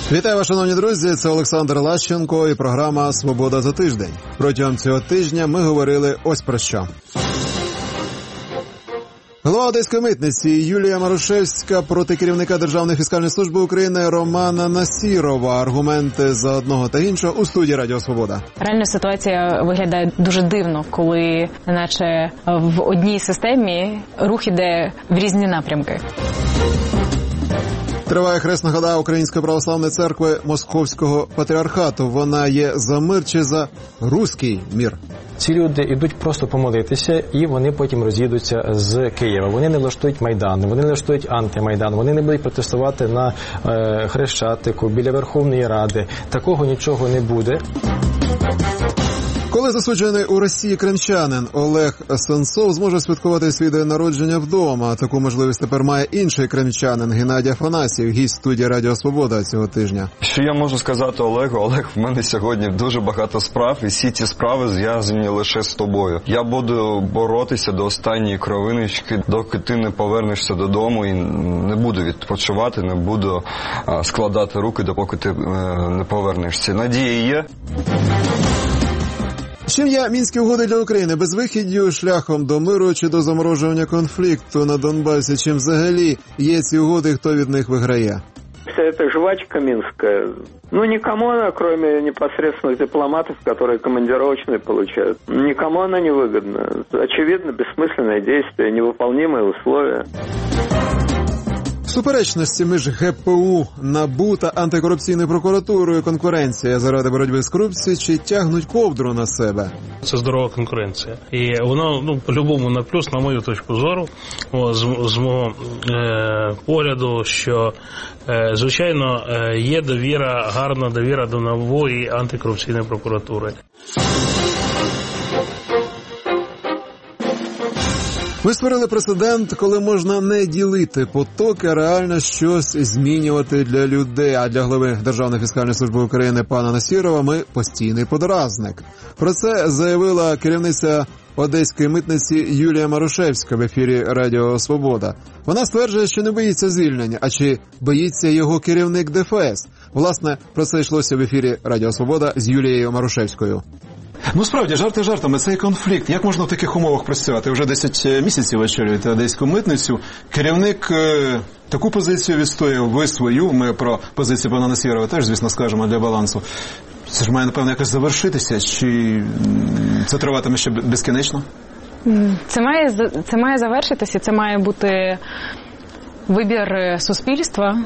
Вітаю вас, шановні друзі, це Олександр Лащенко і програма «Свобода за тиждень». Протягом цього тижня ми говорили ось про що. Голова Одеської митниці Юлія Марушевська проти керівника Державної фіскальної служби України Романа Насірова. Аргументи за одного та іншого у студії Радіо Свобода. Реальна ситуація виглядає дуже дивно, коли наче в одній системі рух іде в різні напрямки. Триває хресна хода Української православної церкви Московського патріархату. Вона є за мир чи за руський мір? Ці люди йдуть просто помолитися, і вони потім роз'їдуться з Києва. Вони не влаштують Майдан, вони не влаштують антимайдан, вони не будуть протестувати на Хрещатику, біля Верховної Ради. Такого нічого не буде. Коли засуджений у Росії кримчанин Олег Сенцов зможе святкувати свій день народження вдома, таку можливість тепер має інший кримчанин Геннадій Афанасьєв, гість студії Радіо Свобода цього тижня. Що я можу сказати Олегу? Олег, в мене сьогодні дуже багато справ, і всі ці справи зв'язані лише з тобою. Я буду боротися до останньої кровиночки, доки ти не повернешся додому, і не буду відпочивати, не буду складати руки, допоки ти не повернешся. Надія є. Чим є мінські угоди для України? Безвихіддю, шляхом до миру чи до заморожування конфлікту на Донбасі? Чим взагалі є ці угоди, хто від них виграє? Вся эта жвачка минская, никому она, кроме непосредственных дипломатов, которые командировочные получают, никому она не выгодна. Очевидно, бессмысленное действие, невыполнимые условия. Суперечності між ГПУ, НАБУ та антикорупційною прокуратурою конкуренція заради боротьби з корупцією чи тягнуть ковдру на себе? Це здорова конкуренція. І воно, по-любому на плюс, на мою точку зору, з мого погляду, що, звичайно, є довіра, гарна довіра до НАБУ і антикорупційної прокуратури. Ми створили прецедент, коли можна не ділити потоки, а реально щось змінювати для людей. А для глави Державної фіскальної служби України пана Насірова ми постійний подразник. Про це заявила керівниця Одеської митниці Юлія Марушевська в ефірі Радіо Свобода. Вона стверджує, що не боїться звільнення, а чи боїться його керівник ДФС. Власне, про це йшлося в ефірі Радіо Свобода з Юлією Марушевською. Справді, жарти жартами, цей конфлікт. Як можна в таких умовах працювати? Вже 10 місяців очолюєте Одеську митницю. Керівник таку позицію відстояв, ви свою. Ми про позицію пана Насірова теж, звісно, скажемо для балансу. Це ж має, напевно, якось завершитися? Чи це триватиме ще безкінечно? Це має завершитися, це має бути вибір суспільства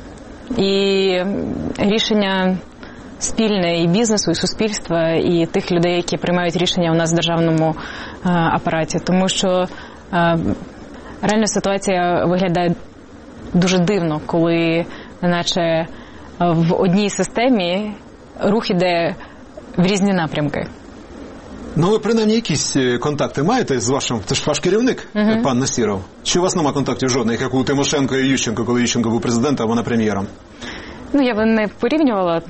і рішення спільне і бізнесу, і суспільства, і тих людей, які приймають рішення у нас в державному апараті. Тому що реальна ситуація виглядає дуже дивно, коли наче в одній системі рух іде в різні напрямки. Ви принаймні якісь контакти маєте з вашим, це ж ваш керівник, пан Насіров? Чи у вас нема контактів жодних, як у Тимошенко і Ющенко, коли Ющенко був президентом, а вона прем'єром? Я би не порівнювала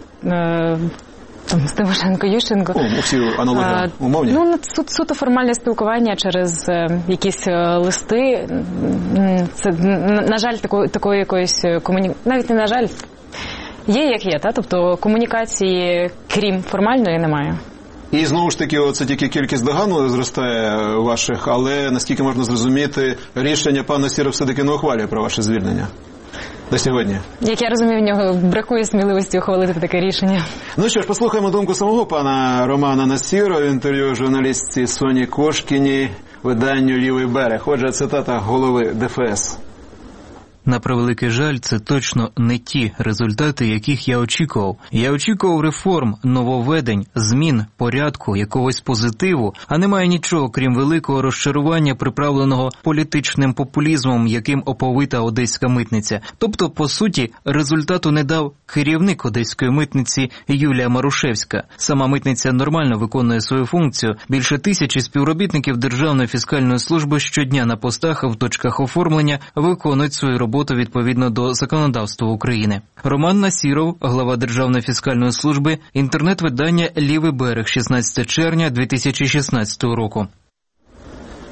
з Тимошенко, Ющенко. Всі аналогії умовні? Суто формальне спілкування через якісь листи. Це, на жаль, такої якоїсь навіть не на жаль, є як є, тобто комунікації, крім формальної, немає. І знову ж таки, це тільки кількість догану зростає ваших, але, наскільки можна зрозуміти, рішення пан Насіров все-таки не ухвалює про ваше звільнення до сьогодні. Як я розумію, в нього бракує сміливості ухвалити таке рішення. Що ж, послухаємо думку самого пана Романа Насірова в інтерв'ю журналістці Соні Кошкіній виданню «Лівий берег». Отже, цитата голови ДФС. На превеликий жаль, це точно не ті результати, яких я очікував. Я очікував реформ, нововведень, змін, порядку, якогось позитиву, а немає нічого, крім великого розчарування, приправленого політичним популізмом, яким оповита Одеська митниця. Тобто, по суті, результату не дав керівник Одеської митниці Юлія Марушевська. Сама митниця нормально виконує свою функцію. Більше 1000 співробітників Державної фіскальної служби щодня на постах в точках оформлення виконують свою роботу відповідно до законодавства України. Роман Насіров, глава Державної фіскальної служби, інтернет-видання «Лівий берег», 16 червня 2016 року.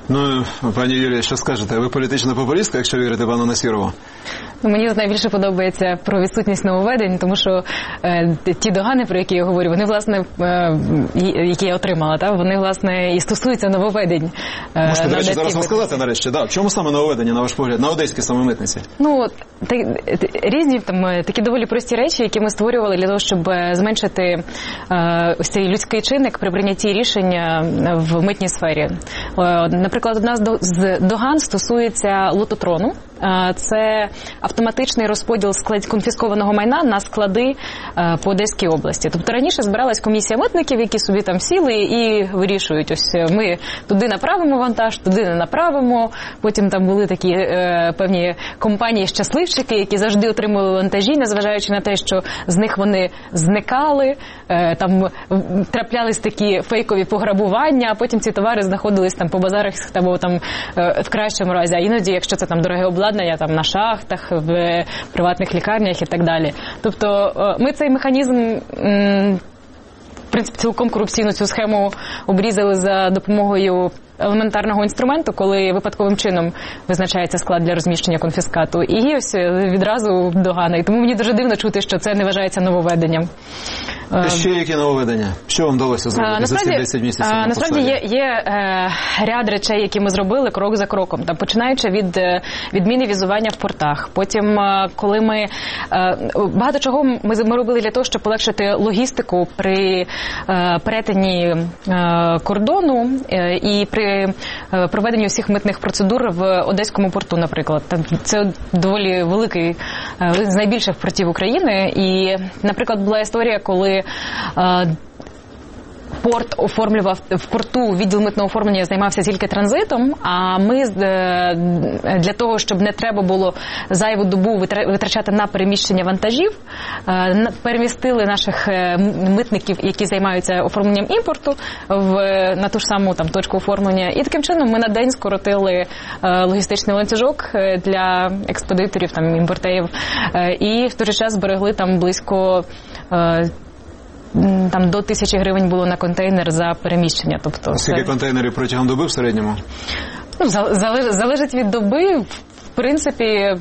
Ну, пані Юлія, що скажете? Ви політична популістка, якщо вірите пану Насірову? Мені найбільше подобається про відсутність нововведень, тому що ті догани, про які я говорю, вони, власне, які я отримала, вони, власне, і стосуються нововведень. Можете, до речі, зараз розказати нарешті, в чому саме нововведення, на ваш погляд, на одеській саме митниці? Ну, різні такі доволі прості речі, які ми створювали для того, щоб зменшити ось цей людський чинник при прийнятті рішення в митній сфері. Наприклад, одна з доган стосується лототрону. Це автоматичний розподіл конфіскованого майна на склади по Одеській області. Тобто раніше збиралась комісія митників, які собі там сіли і вирішують, ось ми туди направимо вантаж, туди не направимо. Потім там були такі певні компанії-щасливчики, які завжди отримували вантажі, незважаючи на те, що з них вони зникали, там траплялись такі фейкові пограбування, а потім ці товари знаходились там по базарах або там в кращому разі, а іноді, якщо це там дороге обладнання, там на шахтах, в приватних лікарнях і так далі. Тобто ми цей механізм, в принципі, цілком корупційну цю схему обрізали за допомогою елементарного інструменту, коли випадковим чином визначається склад для розміщення конфіскату. І ось відразу догана. І тому мені дуже дивно чути, що це не вважається нововведенням. Ще які нововведення? Що вам вдалося зробити за ці 10 місяців? Насправді є ряд речей, які ми зробили крок за кроком. Там, починаючи від відміни візування в портах. Потім, коли ми багато чого ми робили для того, щоб полегшити логістику при перетині кордону і при проведенні усіх митних процедур в Одеському порту, наприклад. Це доволі великий, з найбільших портів України. І, наприклад, була історія, коли порт оформлював, в порту відділ митного оформлення займався тільки транзитом, а ми для того, щоб не треба було зайву добу витрачати на переміщення вантажів, перемістили наших митників, які займаються оформленням імпорту, на ту ж саму там точку оформлення. І таким чином ми на день скоротили логістичний ланцюжок для експедиторів, там, імпортерів, і в той же час зберегли там близько там до 1000 гривень було на контейнер за переміщення. Тобто, скільки контейнерів протягом доби в середньому? Ну, залежить від доби. В принципі,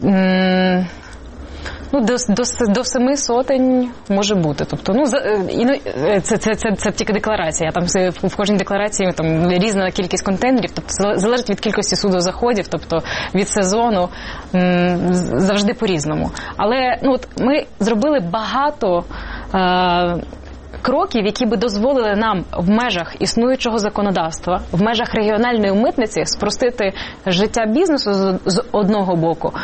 до 700 може бути. Тобто, це тільки декларація. Там в кожній декларації там різна кількість контейнерів. Тобто залежить від кількості судозаходів, тобто від сезону, завжди по-різному. Але ми зробили багато кроків, які би дозволили нам в межах існуючого законодавства, в межах регіональної митниці спростити життя бізнесу з одного боку.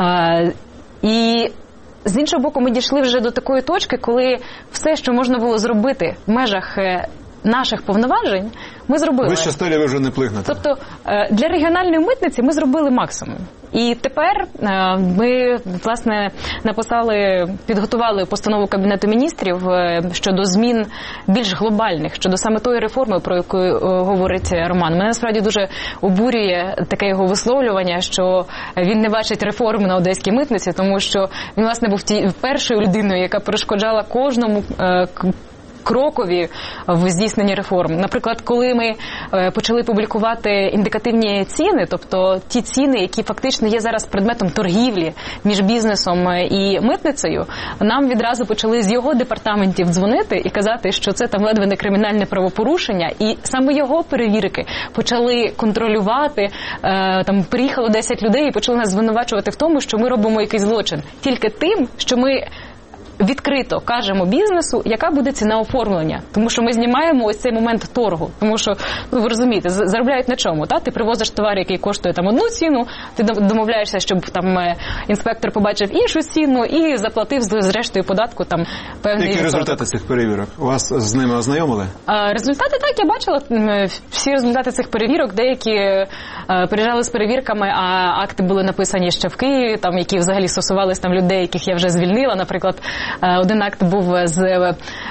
І з іншого боку, ми дійшли вже до такої точки, коли все, що можна було зробити в межах наших повноважень, ми зробили. Вище стелі ви вже не плигнете. Тобто для регіональної митниці ми зробили максимум. І тепер ми, власне, підготували постанову Кабінету міністрів щодо змін більш глобальних, щодо саме тої реформи, про яку говорить Роман. Мене насправді дуже обурює таке його висловлювання, що він не бачить реформ на одеській митниці, тому що він, власне, був першою людиною, яка перешкоджала кожному крокові в здійсненні реформ. Наприклад, коли ми почали публікувати індикативні ціни, тобто ті ціни, які фактично є зараз предметом торгівлі між бізнесом і митницею, нам відразу почали з його департаментів дзвонити і казати, що це там ледве не кримінальне правопорушення, і саме його перевірки почали контролювати. Там приїхало 10 людей і почали нас звинувачувати в тому, що ми робимо якийсь злочин. Тільки тим, що ми відкрито кажемо бізнесу, яка буде ціна оформлення. Тому що ми знімаємо ось цей момент торгу. Тому що, ви розумієте, заробляють на чому. Ти привозиш товар, який коштує там одну ціну, ти домовляєшся, щоб там інспектор побачив іншу ціну і заплатив зрештою податку там певний відсоток. Які результати цих перевірок? Вас з ними ознайомили? Результати, так, я бачила всі результати цих перевірок. Деякі приїжджали з перевірками, а акти були написані ще в Києві, там, які взагалі стосувались там людей, яких я вже звільнила. Наприклад, один акт був з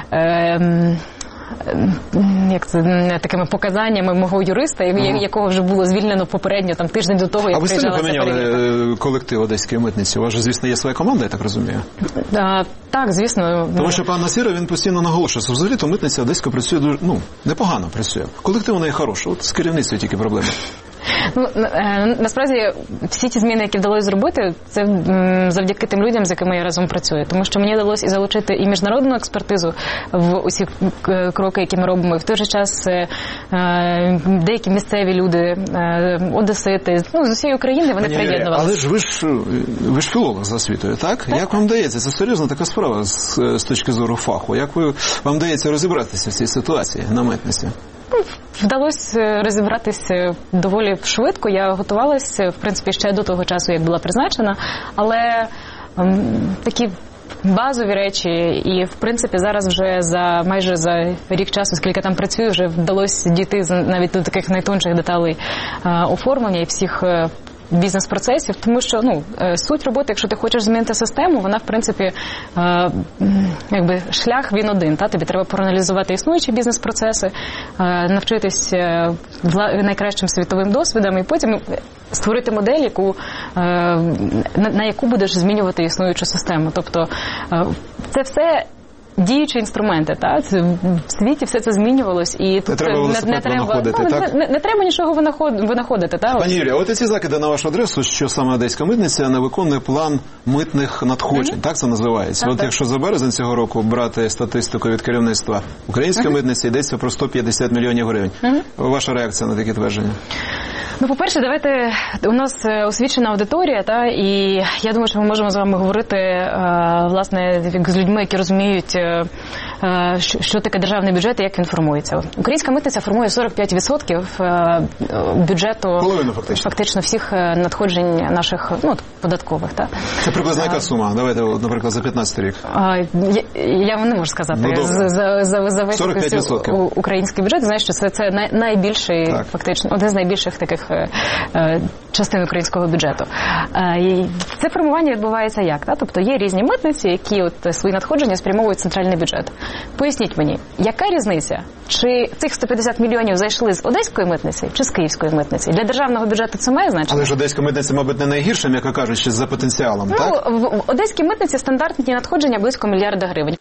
такими показаннями мого юриста, якого вже було звільнено попередньо там тиждень до того, як приїжджала ця перевірка. А ви з тим поміняли колектив Одеської митниці? У вас же, звісно, є своя команда, я так розумію? Так, звісно. Тому що пан Насіров, він постійно наголошує, що взагалі-то митниця Одеська працює дуже, непогано працює. Колектив у неї хороший, от з керівництвом тільки проблеми. Насправді, всі ті зміни, які вдалося зробити, це завдяки тим людям, з якими я разом працюю. Тому що мені вдалося і залучити і міжнародну експертизу в усі кроки, які ми робимо. І в той же час деякі місцеві люди, одесити, з усієї України вони приєднувалися. Але ж ви ж філолог за освітою, так? Як вам вдається? Це серйозна така справа з точки зору фаху. Як вам вдається розібратися в цій ситуації на митниці? Вдалося розібратися доволі швидко. Я готувалася, в принципі, ще до того часу, як була призначена, але такі базові речі, і, в принципі, зараз вже майже за рік часу, скільки там працюю, вже вдалося дійти навіть до таких найтонших деталей оформлення і всіх бізнес-процесів, тому що суть роботи, якщо ти хочеш змінити систему, вона, в принципі, шлях він один. Тобі треба проаналізувати існуючі бізнес-процеси, навчитись найкращим світовим досвідом і потім створити модель, на яку будеш змінювати існуючу систему. Тобто це все діючі інструменти, в світі все це змінювалось, і тут не треба нічого винаходити. Пані Юлія, от ці закиди на вашу адресу, що саме Одеська митниця не виконує план митних надходжень, так це називається? От якщо за березень цього року брати статистику від керівництва української митниці, йдеться про 150 мільйонів гривень. Ваша реакція на такі твердження? По-перше, у нас освічена аудиторія, і я думаю, що ми можемо з вами говорити, власне, з людьми, які розуміють, що таке державний бюджет і як він формується. Українська митниця формує 45% бюджету, фактично всіх надходжень наших податкових. Це приблизно яка сума? Давайте, наприклад, за 15 рік. Я вам не можу сказати. За весь український бюджет, знаю, що це найбільший, фактично, один з найбільших таких частин українського бюджету. Це формування відбувається як? Тобто є різні митниці, які свої надходження спрямовують в центральний бюджет. Поясніть мені, яка різниця? Чи цих 150 мільйонів зайшли з одеської митниці чи з київської митниці? Для державного бюджету це має значення? Але ж одеська митниця, мабуть, не найгірша, м'яко кажучи, за потенціалом, так? В одеській митниці стандартні надходження близько мільярда гривень.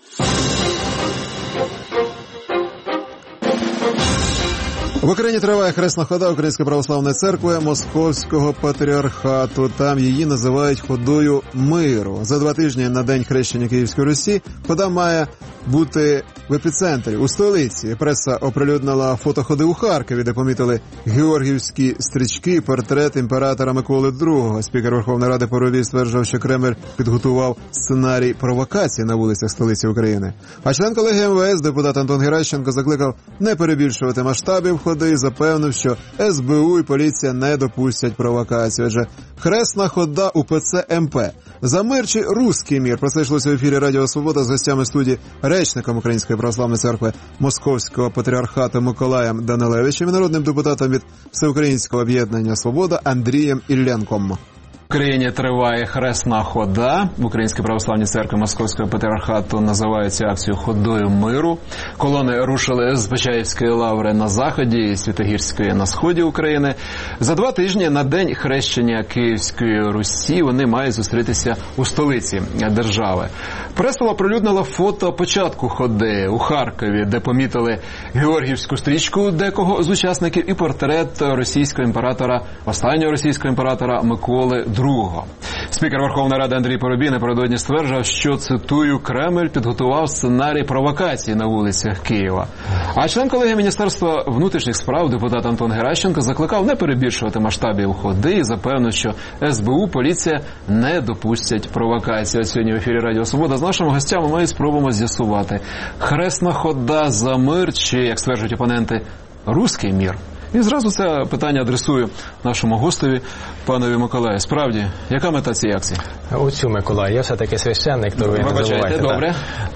В Україні триває хресна хода Української православної церкви Московського патріархату. Там її називають ходою миру. За 2 тижні на День хрещення Київської Русі хода має бути в епіцентрі, у столиці. Преса оприлюднила фото ходи у Харкові, де помітили георгіївські стрічки, портрет імператора Миколи II. Спікер Верховної Ради Парубій стверджував, що Кремль підготував сценарій провокації на вулицях столиці України. А член колегії МВС, депутат Антон Геращенко, закликав не перебільшувати масштабів ходи і запевнив, що СБУ і поліція не допустять провокацію. Адже хресна хода УПЦ МП. За мир чи руський мір? Про це йшлося в ефірі Радіо Свобода з гостями студії, речником Української православної церкви Московського патріархату Миколаєм Данилевичем і народним депутатом від Всеукраїнського об'єднання «Свобода» Андрієм Іллєнком. В Україні триває хресна хода. В Українській православній церкві Московського патріархату називають цю акцію «Ходою миру». Колони рушили з Почаївської лаври на заході і Святогірської на сході України. За 2 тижні на День хрещення Київської Русі вони мають зустрітися у столиці держави. Преса оприлюднила фото початку ходи у Харкові, де помітили георгіївську стрічку декого з учасників і портрет російського імператора, останнього російського імператора Миколи II. Спікер Верховної Ради Андрій Парубій напередодні стверджував, що, цитую, Кремль підготував сценарій провокації на вулицях Києва. А член колегії Міністерства внутрішніх справ депутат Антон Геращенко закликав не перебільшувати масштабів ходи і запевнив, що СБУ, поліція не допустять провокації. Сьогодні в ефірі Радіо Свобода з нашими гостями ми спробуємо з'ясувати, хресна хода за мир чи, як стверджують опоненти, руський мір? І зразу це питання адресую нашому гостеві, панові Миколаю. Справді, яка мета цієї акції? Оцю, Миколай, я все-таки священник, то ви не забувайте. Добре.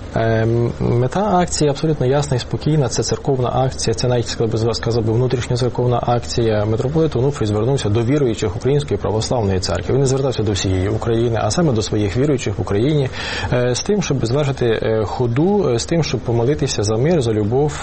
Мета акції абсолютно ясна і спокійна. Це церковна акція, це навіть, сказав би, внутрішньоцерковна акція. Митрополит Онуфрій звернувся до віруючих Української православної церкви. Він не звертався до всієї України, а саме до своїх віруючих в Україні, з тим, щоб звершити ходу, з тим, щоб помолитися за мир, за любов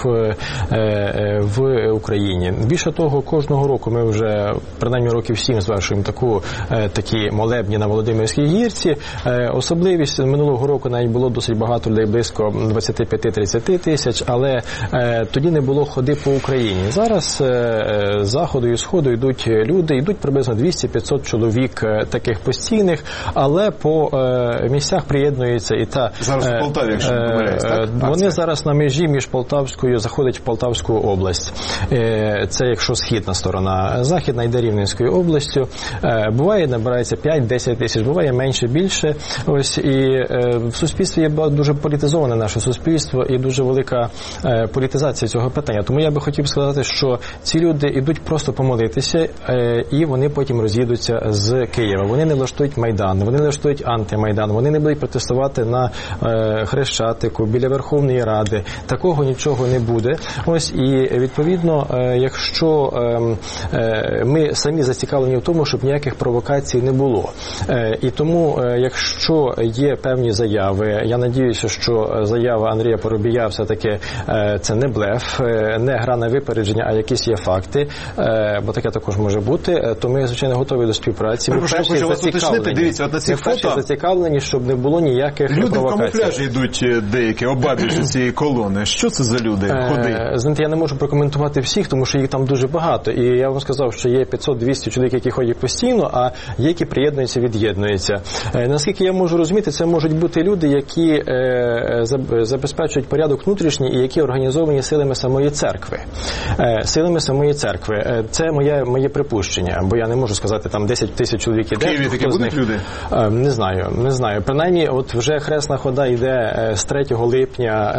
в Україні. Більше того, кожного року ми вже, принаймні років 7, звершуємо такі молебні на Володимирській гірі. добірці. Особливість минулого року навіть було досить багато людей, близько 25-30 тисяч, але тоді не було ходи по Україні. Зараз з заходу і сходу йдуть люди, йдуть приблизно 200-500 чоловік таких постійних, але по місцях приєднується і та... Зараз в Полтаві, якщо не помиляюсь, так? Вони зараз на межі між Полтавською, заходить в Полтавську область. Це якщо східна сторона. Західна йде Рівненською областю. Буває, набирається 5-10 тисяч, буває менше, більше. Ось, і в суспільстві є дуже політизоване наше суспільство і дуже велика політизація цього питання. Тому я би хотів сказати, що ці люди йдуть просто помолитися, і вони потім роз'їдуться з Києва. Вони не влаштують Майдан, вони не влаштують антимайдан, вони не будуть протестувати на Хрещатику, біля Верховної Ради. Такого нічого не буде. Ось, і відповідно, якщо ми самі зацікавлені в тому, щоб ніяких провокацій не було. І тому, якщо є певні заяви, я надіюся, що заява Андрія Парубія все-таки це не блеф, не гра на випередження, а якісь є факти, бо таке також може бути, то ми, звичайно, готові до співпраці. Ми перші зацікавлені, щоб не було ніяких провокацій. Люди в камуфляжі йдуть деякі, обабіч цієї колони. Що це за люди? Ходи? Знаєте, я не можу прокоментувати всіх, тому що їх там дуже багато. І я вам сказав, що є 500-200 чоловік, які ходять постійно, а є, які приєднуються, від'єднуються. Наскільки я можу розуміти, це можуть бути люди, які забезпечують порядок внутрішній і які організовані силами самої церкви. Силами самої церкви. Це моє припущення, бо я не можу сказати, там 10 тисяч чоловік іде. В Києві такі будуть люди? Не знаю. Принаймні, от вже хресна хода йде з 3 липня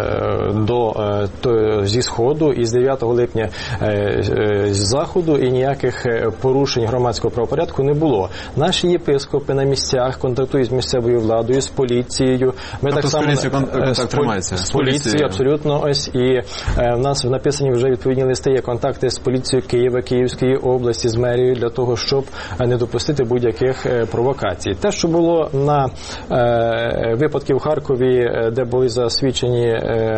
зі сходу і з 9 липня з заходу, і ніяких порушень громадського правопорядку не було. Наші єпископи на місцях контактують з місцевою владою, з поліцією. Ми так само контакт тримається. З поліцією, абсолютно. Ось, і в нас написані вже відповідні листи, є контакти з поліцією Києва, Київської області, з мерією для того, щоб не допустити будь-яких провокацій. Те, що було на випадки в Харкові, де були засвідчені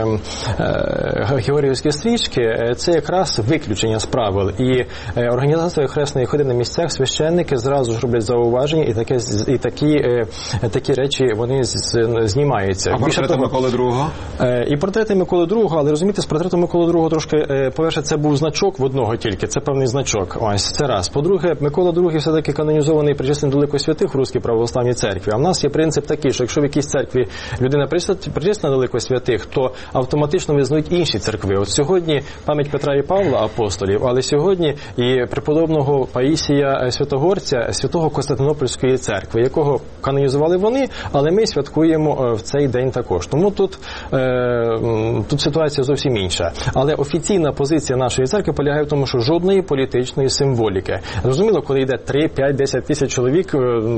георгіївські стрічки, це якраз виключення з правил. І організація хресної ходи на місцях, священники зразу ж роблять зауваження, і такі речі вони знімаються. А портрети Миколи II? І портрети Миколи II, але розумієте, з портретом Миколи II трошки, по-перше, це був значок в одного тільки, це певний значок. Ось, це раз. По-друге, Микола II все-таки канонізований і причислений до лику святих в Руській православній церкві. А в нас є принцип такий, що якщо в якійсь церкві людина причислена до лику святих, то автоматично визнають інші церкви. От сьогодні пам'ять Петра і Павла, апостолів, але сьогодні і преподобного Паїсія Святогорця, святого Константинопольської церкви, якого канонізували вони, але ми святкуємо в цей день також. Тому тут ситуація зовсім інша. Але офіційна позиція нашої церкви полягає в тому, що жодної політичної символіки. Зрозуміло, коли йде 3, 5, 10 тисяч чоловік,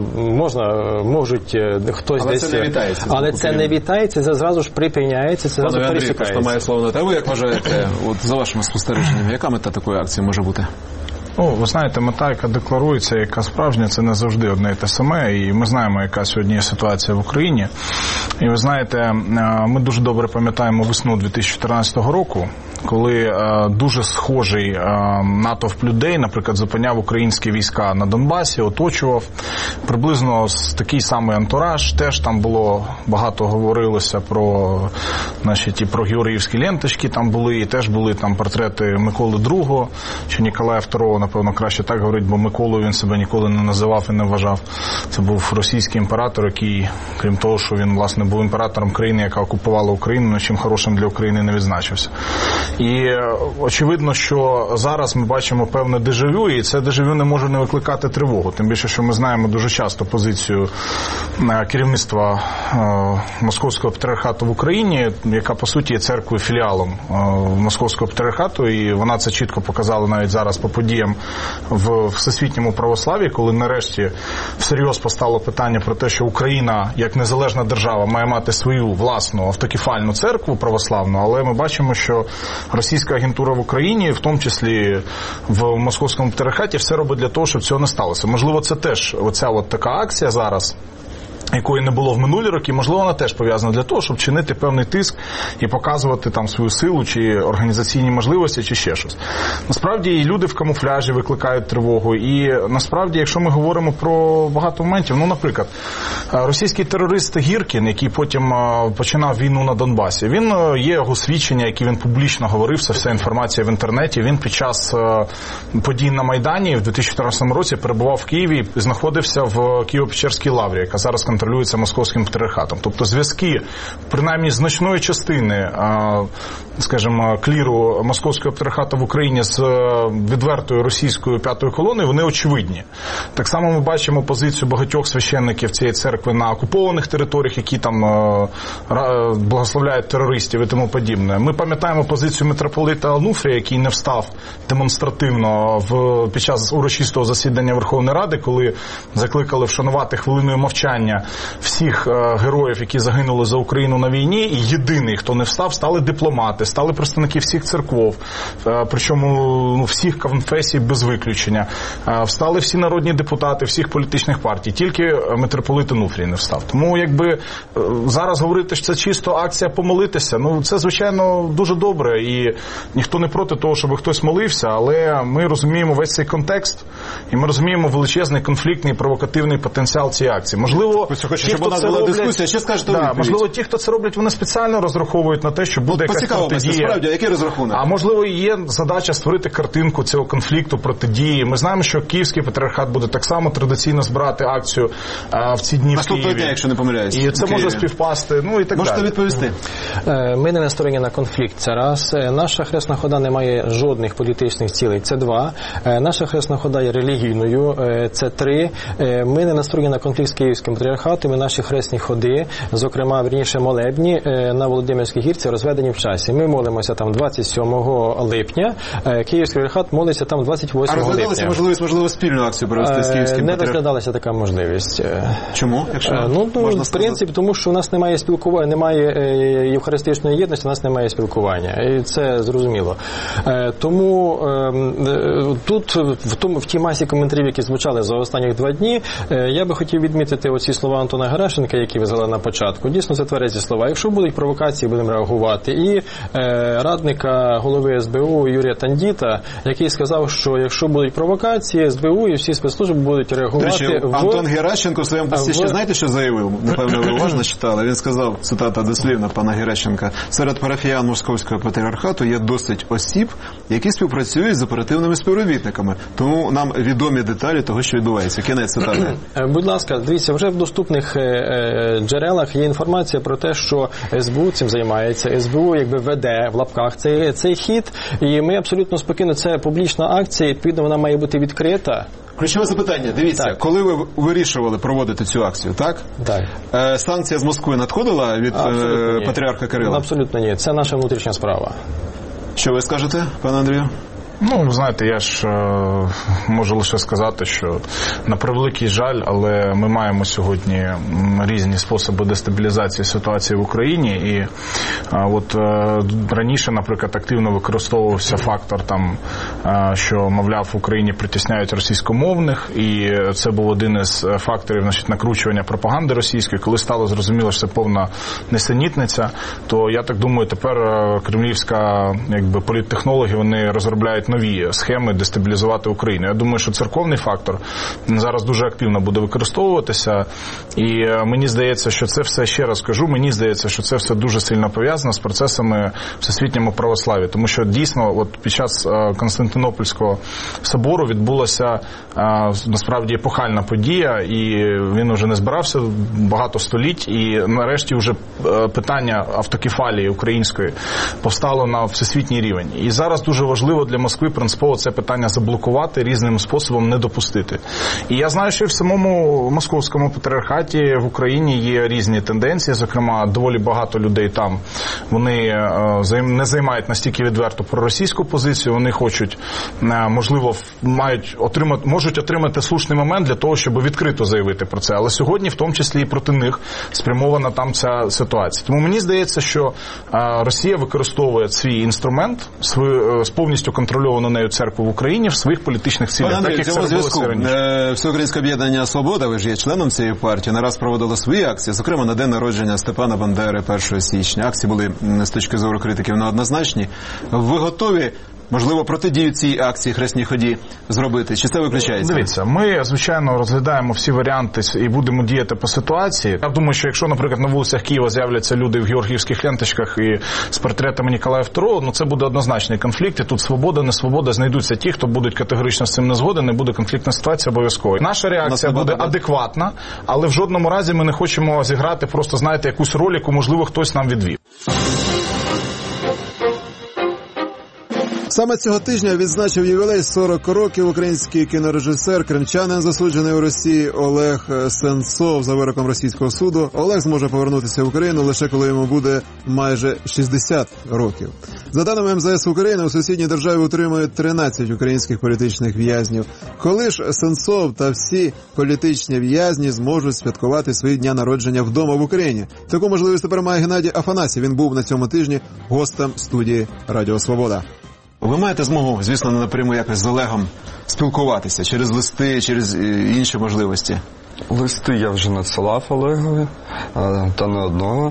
можуть хтось але десь... Це не вітається. Але це не вітається, це зразу ж припиняється, це зразу пересікається. Пане має слово на те. Ви як вважаєте, от за вашими спостереженнями, яка мета такої акції може бути? Ви знаєте, мета, яка декларується, яка справжня, це не завжди одне і те саме. І ми знаємо, яка сьогодні є ситуація в Україні. І ви знаєте, ми дуже добре пам'ятаємо весну 2014 року, коли дуже схожий натовп людей, наприклад, зупиняв українські війська на Донбасі, оточував. Приблизно такий самий антураж. Теж там було, багато говорилося про, про георгіївські ленточки там були, і теж були там портрети Миколи II, чи Ніколая II, напевно, краще так говорити, бо Миколою він себе ніколи не називав і не вважав. Це був російський імператор, який, крім того, що він, власне, був імператором країни, яка окупувала Україну, нічим хорошим для України не відзначився. І очевидно, що зараз ми бачимо певне дежавю, і це дежавю не може не викликати тривогу. Тим більше, що ми знаємо дуже часто позицію керівництва Московського патріархату в Україні, яка, по суті, є церквою-філіалом Московського патріархату, і вона це чітко показала навіть зараз по подіям в всесвітньому православ'ї, коли нарешті всерйоз постало питання про те, що Україна, як незалежна держава, має мати свою власну автокефальну церкву православну, але ми бачимо, що російська агентура в Україні, в тому числі в Московському патріархаті, все робить для того, щоб цього не сталося. Можливо, це теж оця от така акція зараз, якої не було в минулі роки, можливо, вона теж пов'язана для того, щоб чинити певний тиск і показувати там свою силу чи організаційні можливості, чи ще щось. Насправді і люди в камуфляжі викликають тривогу, і насправді, якщо ми говоримо про багато моментів, наприклад, російський терорист Гіркін, який потім починав війну на Донбасі, він є його свідчення, які він публічно говорив, це вся інформація в інтернеті, він під час подій на Майдані в 2014 році перебував в Києві і знаходився в Києво-Печерській лаврі, яка зараз контролюється Московським патріархатом. Тобто зв'язки, принаймні значної частини, скажімо, кліру Московського патріархату в Україні з відвертою російською п'ятою колоною, вони очевидні. Так само ми бачимо позицію багатьох священників цієї церкви на окупованих територіях, які там благословляють терористів і тому подібне. Ми пам'ятаємо позицію митрополита Онуфрія, який не встав демонстративно під час урочистого засідання Верховної Ради, коли закликали вшанувати хвилиною мовчання всіх героїв, які загинули за Україну на війні, і єдиний, хто не встав, стали дипломати, стали представники всіх церков, причому всіх конфесій без виключення. Встали всі народні депутати, всіх політичних партій, тільки митрополит Онуфрій не встав. Тому якби зараз говорити, що це чисто акція помолитися, це, звичайно, дуже добре, і ніхто не проти того, щоб хтось молився, але ми розуміємо весь цей контекст, і ми розуміємо величезний конфліктний провокативний потенціал цієї акції. Можливо, ті, хто це роблять, вони спеціально розраховують на те, що буде якась протидія. Справді, який розрахунок? А можливо, є задача створити картинку цього конфлікту, протидії. Ми знаємо, що Київський патріархат буде так само традиційно збирати акцію в ці дні в Києві. Дня, якщо не помиляюсь. І це може співпасти, і так далі. Можете відповісти? Ми не настроєні на конфлікт, це раз. Наша Хресна хода не має жодних політичних цілей, це два. Наша Хресна хода є релігійною, це три. Ми не настроєні на конфлікт з Київським патріархатом, і наші хресні ходи, зокрема, молебні на Володимирській гірці розведені в часі. Ми молимося там 27 липня, Київський патріархат молиться там 28 липня. А розглядалася можливість, спільну акцію провести з Київським патріархатом? Не розглядалася така можливість. Чому? В принципі, тому що у нас немає спілкування, немає євхаристичної єдності, у нас немає спілкування. І це зрозуміло. Тому тут, в тій масі коментарів, які звучали за останні 2 дні, я би хотів відмітити оці слова Антона Геращенка, які ви згадали на початку. Дійсно, це тверезі слова. Якщо будуть провокації, будемо реагувати. І радника голови СБУ Юрія Тандіта, який сказав, що якщо будуть провокації, СБУ і всі спецслужби будуть реагувати. До речі, Антон Геращенко в своєму пості ще знаєте, що заявив? Напевно, ви уважно читали. Він сказав, цитата дослівна пана Геращенка, серед парафіян Московського патріархату є досить осіб, які співпрацюють з оперативними співробітниками. Тому нам відомі деталі того, що відбувається. Кінець цитати. Будь ласка, дивіться, вже в доступних джерелах є інформація про те, що СБУ цим займається. СБУ якби веде в лапках цей хід, і ми абсолютно спокійно, це публічна акція, відповідно вона має бути відкрита. Ключове запитання, дивіться, коли ви вирішували проводити цю акцію, так? Так. Санкція з Москви надходила від патріарха Кирила? Абсолютно ні, це наша внутрішня справа. Що ви скажете, пане Андрію? Ви знаєте, я ж можу лише сказати, що на превеликий жаль, але ми маємо сьогодні різні способи дестабілізації ситуації в Україні. І раніше, наприклад, активно використовувався фактор там, що, мовляв, в Україні притісняють російськомовних, і це був один із факторів, накручування пропаганди російської. Коли стало зрозуміло, що це повна несенітниця, то я так думаю, тепер кремлівська політтехнологи, вони розробляють нові схеми дестабілізувати Україну. Я думаю, що церковний фактор зараз дуже активно буде використовуватися, і мені здається, що це все, ще раз кажу, мені здається, що це все дуже сильно пов'язано з процесами всесвітнього православ'я, тому що дійсно під час Константинопольського собору відбулася насправді епохальна подія, і він вже не збирався багато століть, і нарешті вже питання автокефалії української повстало на всесвітній рівень. І зараз дуже важливо для Москви принципово це питання заблокувати, різним способом не допустити. І я знаю, що і в самому Московському патріархаті в Україні є різні тенденції, зокрема, доволі багато людей там, вони не займають настільки відверто проросійську позицію, вони хочуть, можливо, можуть отримати слушний момент для того, щоб відкрито заявити про це. Але сьогодні, в тому числі, і проти них спрямована там ця ситуація. Тому мені здається, що Росія використовує свій інструмент, повністю контролює контрольовану нею церкву в Україні в своїх політичних цілях. Пане Андрію, так, як це робилося раніше. Всеукраїнське об'єднання «Свобода», ви ж є членом цієї партії, не раз проводило свої акції, зокрема на день народження Степана Бандери 1 січня. Акції були з точки зору критиків неоднозначні. Ви готові, можливо, протидію цій акції хресній ході зробити? Чи це виключається? Дивіться, ми, звичайно, розглядаємо всі варіанти і будемо діяти по ситуації. Я думаю, що якщо, наприклад, на вулицях Києва з'являться люди в георгіївських ленточках і з портретами Ніколая II, ну це буде однозначний конфлікт. І тут свобода, не свобода, знайдуться ті, хто будуть категорично з цим не згоден, і буде конфліктна ситуація обов'язково. Наша реакція буде адекватна, але в жодному разі ми не хочемо зіграти просто, знаєте, якусь роль, яку, можливо, хтось нам відвів. Саме цього тижня відзначив ювілей 40 років український кінорежисер, кримчанин, засуджений у Росії Олег Сенцов за вироком російського суду. Олег зможе повернутися в Україну лише коли йому буде майже 60 років. За даними МЗС України, у сусідній державі утримують 13 українських політичних в'язнів. Коли ж Сенцов та всі політичні в'язні зможуть святкувати свої дня народження вдома в Україні? Таку можливість тепер має Геннадій Афанасів. Він був на цьому тижні гостем студії «Радіо Свобода». Ви маєте змогу, звісно, не напряму якось з Олегом спілкуватися через листи, через інші можливості? Листи я вже надсилав Олегові, та не одного.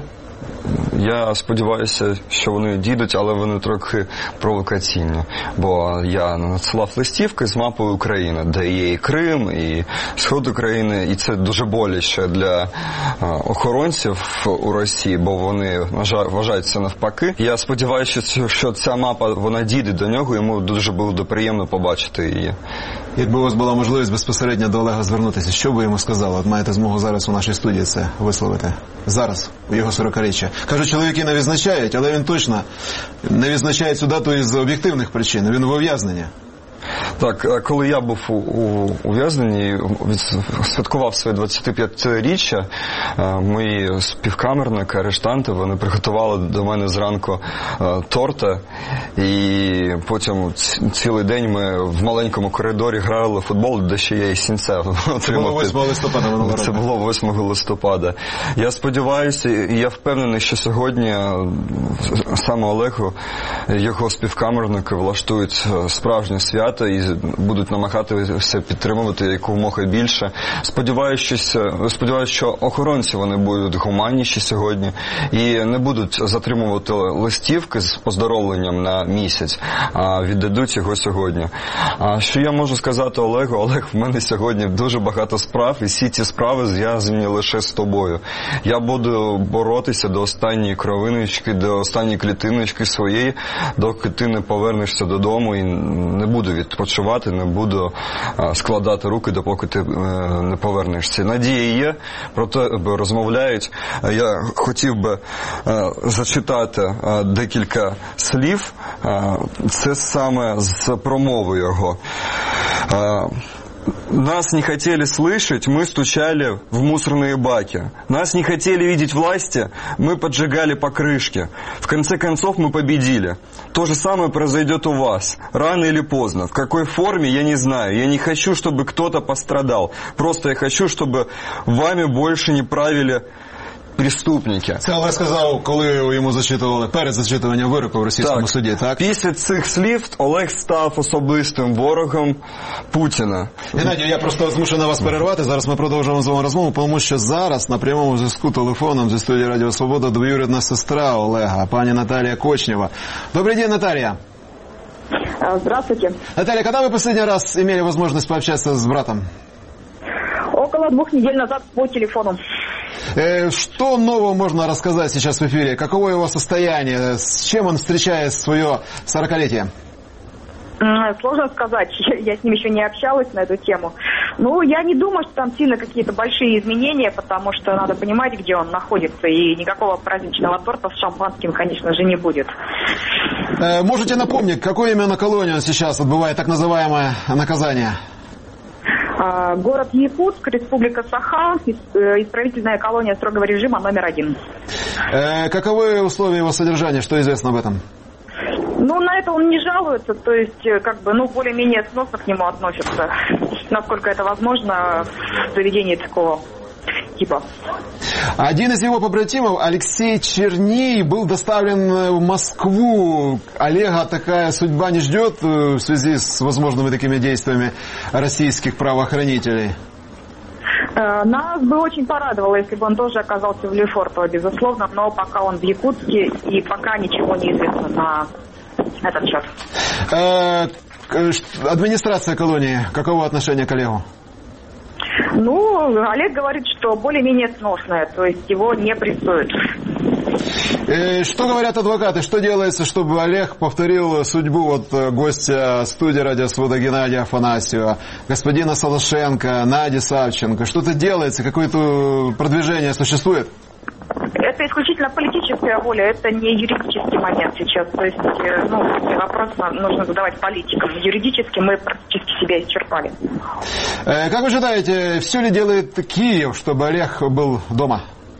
Я сподіваюся, що вони дійдуть, але вони трохи провокаційні. Бо я надсилав листівки з мапою України, де є і Крим, і Схід України. І це дуже боляче для охоронців у Росії, бо вони вважають це навпаки. Я сподіваюся, що ця мапа, вона дійде до нього, йому дуже буде приємно побачити її. Якби у вас була можливість безпосередньо до Олега звернутися, що би йому сказали? От маєте змогу зараз у нашій студії це висловити. Зараз, у його 40-річчя. Кажуть, чоловіки не відзначають, але він точно не відзначає цю дату із об'єктивних причин. Він в ув'язненні. Так, коли я був у ув'язненні, святкував своє 25-річчя, мої співкамерники, арештанти, вони приготували до мене зранку торта, і потім цілий день ми в маленькому коридорі грали в футбол, де ще я і сінця отримав. Це було 8 листопада минулого року. Це було 8 листопада. Я сподіваюся, і я впевнений, що сьогодні саме Олегу, його співкамерники влаштують справжнє свято і будуть намагатися підтримувати якомога більше. Сподіваюся, що охоронці вони будуть гуманніші сьогодні і не будуть затримувати листівки з поздоровленням на місяць, а віддадуть його сьогодні. А що я можу сказати Олегу? Олег, в мене сьогодні дуже багато справ, і всі ці справи зв'язані лише з тобою. Я буду боротися до останньої кровиночки, до останньої клітиночки своєї, доки ти не повернешся додому і не буду відпочивати, не буду складати руки, допоки ти не повернешся. Надія є, про тебе розмовляють. Я хотів би зачитати декілька слів. Це саме з промови його. Нас не хотели слышать, мы стучали в мусорные баки. Нас не хотели видеть власти, мы поджигали покрышки. В конце концов мы победили. То же самое произойдет у вас, рано или поздно. В какой форме, я не знаю. Я не хочу, чтобы кто-то пострадал. Просто я хочу, чтобы вами больше не правили преступники. Це Олег сказав, коли йому зачитували, перед зачитуванням вироку в російському суді, так? Після цих слів Олег став особистим ворогом Путіна. Геннадій, я просто змушений вас перервати. Зараз ми продовжуємо з вами розмову, тому що зараз на прямому зв'язку телефоном зі студії Радіо Свобода двоюрідна сестра Олега, пані Наталія Кочнева. Добрый день, Наталья. Здравствуйте. Наталья, когда вы последний раз имели возможность пообщаться с братом? Около 2 недель назад по телефону. Что нового можно рассказать сейчас в эфире? Каково его состояние? С чем он встречает свое 40-летие? Сложно сказать. Я с ним еще не общалась на эту тему. Ну, я не думаю, что там сильно какие-то большие изменения, потому что надо понимать, где он находится. И никакого праздничного торта с шампанским, конечно же, не будет. Можете напомнить, какой именно колонии он сейчас отбывает так называемое наказание? Город Якутск, Республика Саха, исправительная колония строгого режима номер 1. Каковы условия его содержания? Что известно об этом? Ну, на это он не жалуется, то есть, как бы, ну, более-менее сносно к нему относятся, насколько это возможно в заведении такого типов. Один из его побратимов, Алексей Черней, был доставлен в Москву. Олега такая судьба не ждет в связи с возможными такими действиями российских правоохранителей? Нас бы очень порадовало, если бы он тоже оказался в Лефортово, безусловно, но пока он в Якутске, и пока ничего не известно на этот счет. Администрация колонии, какого отношения к Олегу? Ну, Олег говорит, что более-менее сносное, то есть его не прессуют. Что говорят адвокаты? Что делается, чтобы Олег повторил судьбу гостя студии «Радио Свобода» Геннадия Афанасьева, господина Солошенко, Нади Савченко? Что-то делается? Какое-то продвижение существует? Это исключительно политическая воля, это не юридический момент сейчас. То есть, вопрос нужно задавать политикам. Юридически мы практически себя исчерпали. Как вы считаете, все ли делает Киев, чтобы Олег был дома?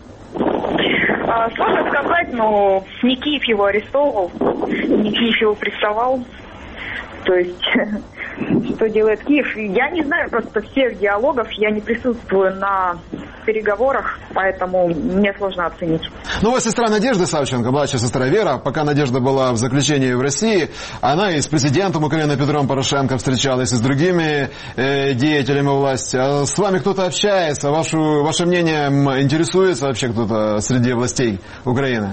Сложно сказать, но не Киев его арестовывал, не Киев его прессовал. То есть, что делает Киев? Я не знаю просто всех диалогов, я не присутствую на переговорах, поэтому мне сложно оценить. Ну, вот сестра Надежды Савченко, младшая сестра Вера, пока Надежда была в заключении в России, она и с президентом Украины Петром Порошенко встречалась, и с другими деятелями власти. А с вами кто-то общается? Ваше мнение интересуется вообще кто-то среди властей Украины?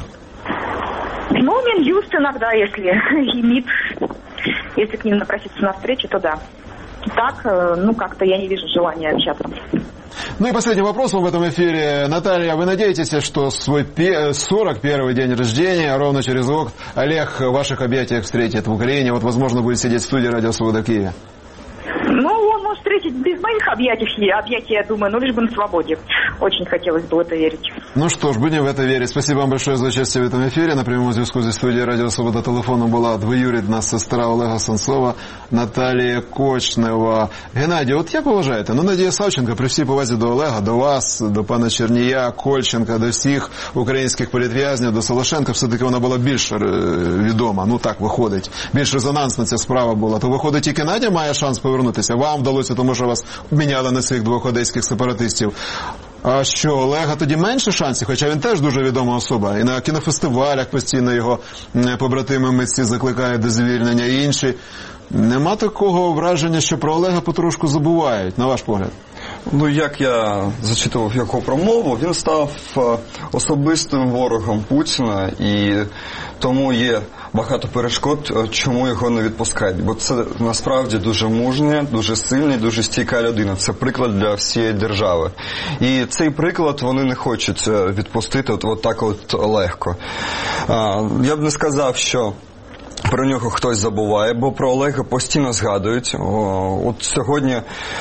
Ну, Минюст иногда, если и МИД, если к ним напроситься на встречу, то да. Так, как-то я не вижу желания общаться. Ну и последний вопрос в этом эфире. Наталья, вы надеетесь, что свой 41-й день рождения, ровно через год, Олег в ваших объятиях встретит в Украине? Возможно, будет сидеть в студии «Радио Свобода» Киеве. Ну, он может встретить без моих объятий, я думаю, но лишь бы на свободе. Очень хотелось бы в это верить. Ну что ж, будем в это верить. Спасибо вам большое за участие в этом эфире. На прямому зв'язку зі студії «Радіо Свобода» телефоном була двоюрідна сестра Олега Сенцова Наталія Кочнева. Геннадій, як ви вважаєте? Надія Савченко, при всій повазі до Олега, до вас, до пана Чернія, Кольченка, до всіх українських політв'язнів, до Солошенка, все-таки вона була більш відома. Так виходить. Більш резонансна ця справа була. То виходить, тільки Надя має шанс повернутися. Вам вдалося, тому що вас обміняли на цих двох одеських сепаратистів. А що, Олега тоді менше шансів? Хоча він теж дуже відома особа. І на кінофестивалях постійно його побратими митці закликають до звільнення і інші. Нема такого враження, що про Олега потрошку забувають, на ваш погляд? Як я зачитував його промову, він став особистим ворогом Путіна, і тому є багато перешкод, чому його не відпускають. Бо це насправді дуже мужня, дуже сильна, дуже стійка людина. Це приклад для всієї держави. І цей приклад вони не хочуть відпустити так легко. Я б не сказав, що про нього хтось забуває, бо про Олега постійно згадують. Сьогодні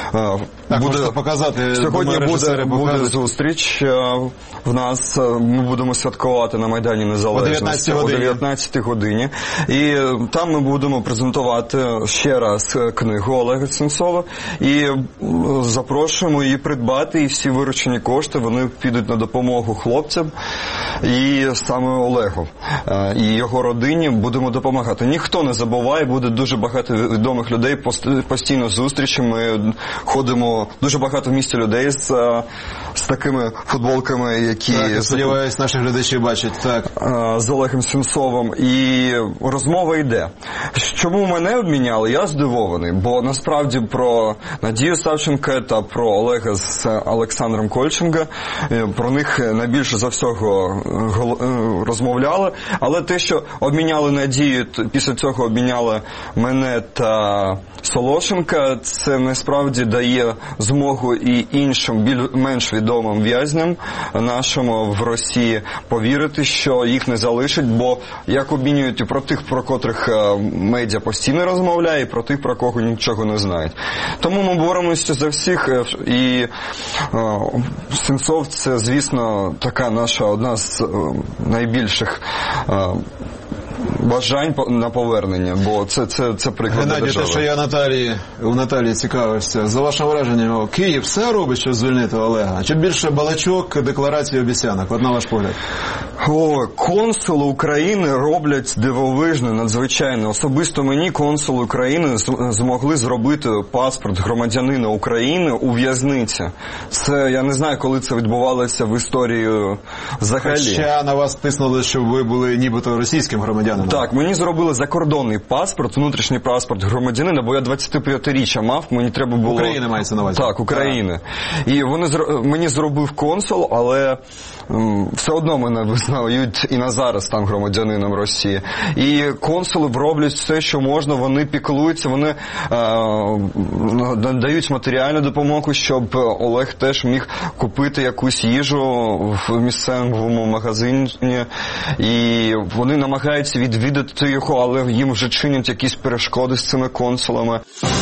буде зустріч в нас. Ми будемо святкувати на Майдані Незалежності о 19 годині. І там ми будемо презентувати ще раз книгу Олега Сенцова. І запрошуємо її придбати. І всі виручені кошти, вони підуть на допомогу хлопцям. І саме Олегу. І його родині будемо допомагати. Ніхто не забуває, буде дуже багато відомих людей, постійно зустрічі. Ми ходимо, дуже багато в місті людей з такими футболками, які... Так, сподіваюсь, наші глядачі бачать, так. З Олегом Сенцовим. І розмова йде. Чому мене обміняли? Я здивований, бо насправді про Надію Савченко та про Олега з Олександром Кольченко, про них найбільше за всього розмовляли. Але те, що обміняли Надію, після цього обміняли мене та Солошенка, це насправді дає змогу і іншим, менш відомим в'язням нашому в Росії повірити, що їх не залишать, бо як обмінюють і про тих, про котрих медіа постійно розмовляє, і про тих, про кого нічого не знають. Тому ми боремося за всіх, і Сенцов – це, звісно, така наша одна з найбільших бажань на повернення, бо це приклад Геннадій, держави. те, що я у Наталії цікавився, за вашим враженням, Київ все робить, щоб звільнити Олега? Чи більше балачок, декларацій, обіцянок? От на ваш погляд. Консули України роблять дивовижне, надзвичайно. Особисто мені консули України змогли зробити паспорт громадянина України у в'язниці. Це, я не знаю, коли це відбувалося в історії взагалі. Хоча на вас тиснули, щоб ви були нібито російським громадянином. Так, мені зробили закордонний паспорт, внутрішній паспорт громадянина, бо я 25-річчя мав, мені треба було... України мається на увазі. Так, України. І мені зробив консул, але все одно мене визнають і на зараз там громадянином Росії. І консули роблять все, що можна, вони піклуються, вони дають матеріальну допомогу, щоб Олег теж міг купити якусь їжу в місцевому магазині. І вони намагаються відвідати його, але їм вже чинять якісь перешкоди з цими консулами.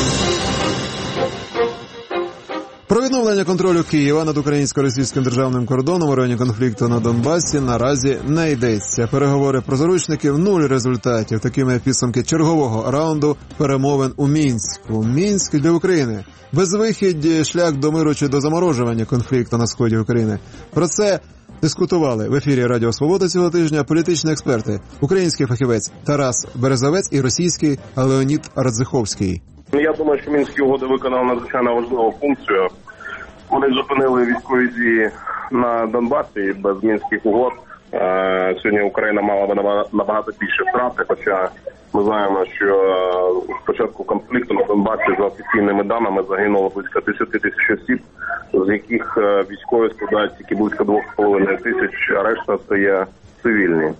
Про відновлення контролю Києва над українсько-російським державним кордоном у районі конфлікту на Донбасі наразі не йдеться. Переговори про заручників – 0 результатів. Такими підсумки чергового раунду перемовин у Мінську. Мінськ для України. Безвихідь, шлях до миру чи до заморожування конфлікту на сході України. Про це дискутували в ефірі Радіо Свобода цього тижня політичні експерти. Український фахівець Тарас Березовець і російський Леонід Радзиховський. Я думаю, що Мінські угоди виконали надзвичайно важливу функцію. Вони зупинили військові дії на Донбасі. Без Мінських угод сьогодні Україна мала б набагато більше втрати, хоча ми знаємо, що з початку конфлікту на Донбасі за офіційними даними загинуло близько 10 тисяч осіб, з яких військові складають тільки близько 2,5 тисяч, а решта це є цивільні.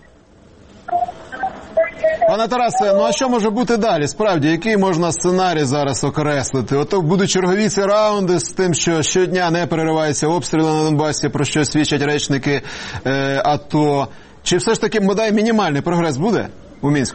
Пане Тарасе, ну а що може бути далі? Справді, який можна сценарій зараз окреслити? Ото будуть чергові ці раунди з тим, що щодня не перериваються обстріли на Донбасі, про що свідчать речники АТО. Чи все ж таки, бодай, мінімальний прогрес буде у Мінську?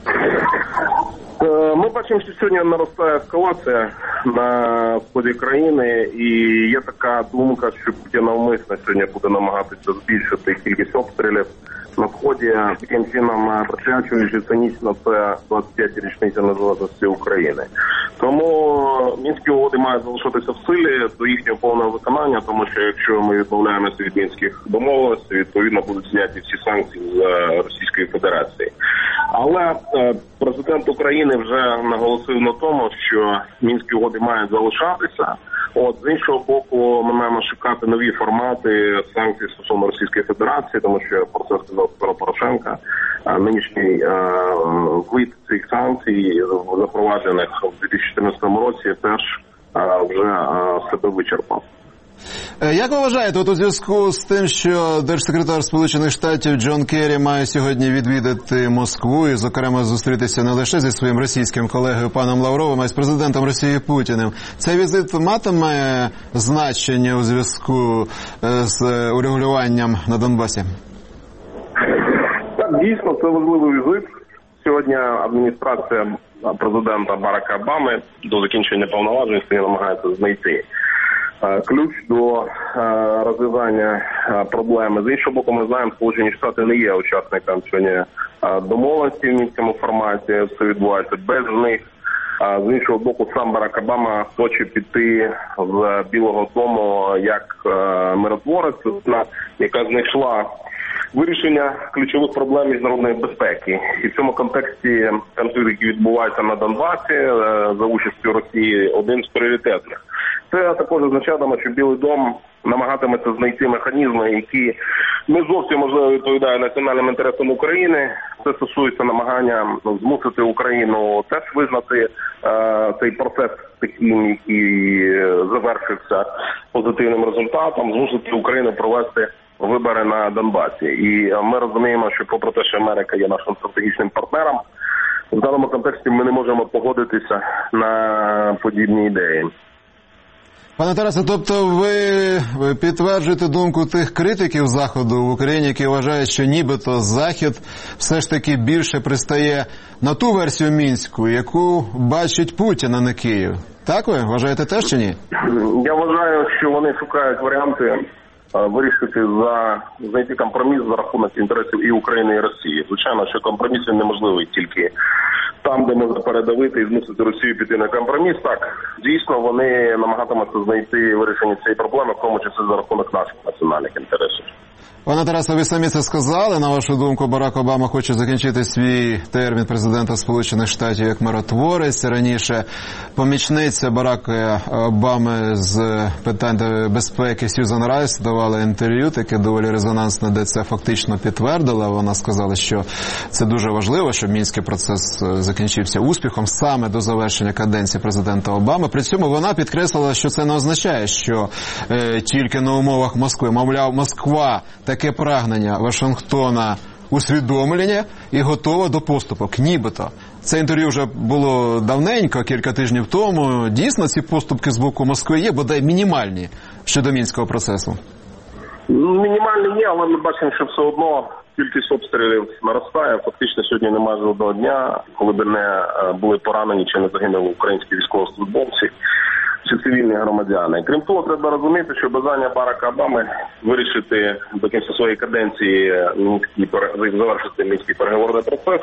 Ми бачимо, що сьогодні наростає ескалація на сході країни, і є така думка, що Путін навмисно сьогодні буде намагатися збільшити кількість обстрілів на сході, таким чином присвячуючи цинічно це 25-й річниця незалежності України. Тому Мінські угоди мають залишитися в силі до їхнього повного виконання, тому що якщо ми відмовляємося від мінських домовленостей, відповідно будуть зняті всі санкції з Російської Федерації. Але президент України вже наголосив на тому, що Мінські угоди мають залишатися. З іншого боку, ми маємо шукати нові формати санкцій стосовно Російської Федерації, тому що про це сказав Петро Порошенко. Нинішній вид цих санкцій, запроваджених у 2014 році, теж вже себе вичерпав. Як ви вважаєте, у зв'язку з тим, що держсекретар Сполучених Штатів Джон Керрі має сьогодні відвідати Москву і, зокрема, зустрітися не лише зі своїм російським колегою паном Лавровим, а й з президентом Росії Путіним, цей візит матиме значення у зв'язку з урегулюванням на Донбасі? Так, дійсно, це важливий візит. Сьогодні адміністрація президента Барака Обами до закінчення повноважень намагається знайти ключ до розв'язання проблеми. З іншого боку, ми знаємо, Сполучені Штати не є учасником сьогодні домовленості в Мінському форматі, все відбувається без них. З іншого боку, сам Барак Обама хоче піти з Білого дому як миротворець, яка знайшла вирішення ключових проблем міжнародної безпеки. І в цьому контексті конфлікт, який відбувається на Донбасі за участю Росії, один з пріоритетних. Це також означатиме, що Білий дом намагатиметься знайти механізми, які не зовсім, можливо, відповідають національним інтересам України. Це стосується намагання змусити Україну теж визнати цей процес таким, який завершився позитивним результатом, змусити Україну провести вибори на Донбасі. І ми розуміємо, що попри те, що Америка є нашим стратегічним партнером, в даному контексті ми не можемо погодитися на подібні ідеї. Пане Тарасе, тобто ви підтверджуєте думку тих критиків Заходу в Україні, які вважають, що нібито Захід все ж таки більше пристає на ту версію Мінську, яку бачить Путін, а не Київ. Так ви вважаєте теж чи ні? Я вважаю, що вони шукають варіанти вирішити знайти компроміс за рахунок інтересів і України, і Росії. Звичайно, що компроміс неможливий тільки там, де можна передавити і змусити Росію піти на компроміс. Так, дійсно, вони намагатимуться знайти вирішення цієї проблеми, в тому числі за рахунок наших національних інтересів. Пане Тарасе, ви самі це сказали. На вашу думку, Барак Обама хоче закінчити свій термін президента Сполучених Штатів як миротворець. Раніше помічниця Барака Обами з питань безпеки Сьюзан Райс давала інтерв'ю, таке доволі резонансне, де це фактично підтвердила. Вона сказала, що це дуже важливо, щоб мінський процес закінчився успіхом саме до завершення каденції президента Обами. При цьому вона підкреслила, що це не означає, що тільки на умовах Москви. Мовляв, Москва таке прагнення Вашингтона усвідомлення і готова до поступок. Нібито. Це інтерв'ю вже було давненько, кілька тижнів тому. Дійсно, ці поступки з боку Москви є, бодай мінімальні щодо мінського процесу? Мінімальні є, але ми бачимо, що все одно кількість обстрілів наростає. Фактично сьогодні немає жодного дня, коли б не були поранені чи не загинули українські військовослужбовці чи цивільні громадяни. Крім того, треба розуміти, що бажання Барака Обами вирішити до кінця своєї каденції завершити мінський переговорний процес,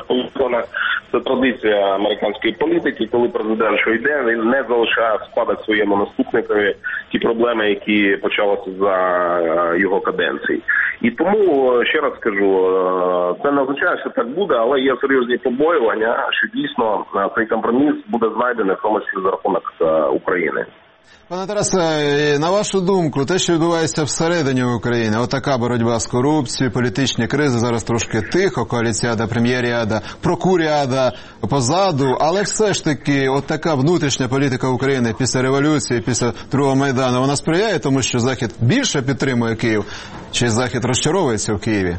це традиція американської політики, коли президент що йде, він не залишає спадок своєму наступникові ті проблеми, які почалися за його каденції. І тому, ще раз скажу, це не означає, що так буде, але є серйозні побоювання, що дійсно цей компроміс буде знайдений, в тому числі за рахунок України. Пане Тарасе, на вашу думку, те, що відбувається всередині України, отака боротьба з корупцією, політичні кризи, зараз трошки тихо, коаліціада, прем'єріада, прокуріада позаду, але все ж таки отака внутрішня політика України після революції, після Другого Майдану, вона сприяє тому, що Захід більше підтримує Київ, чи Захід розчаровується в Києві?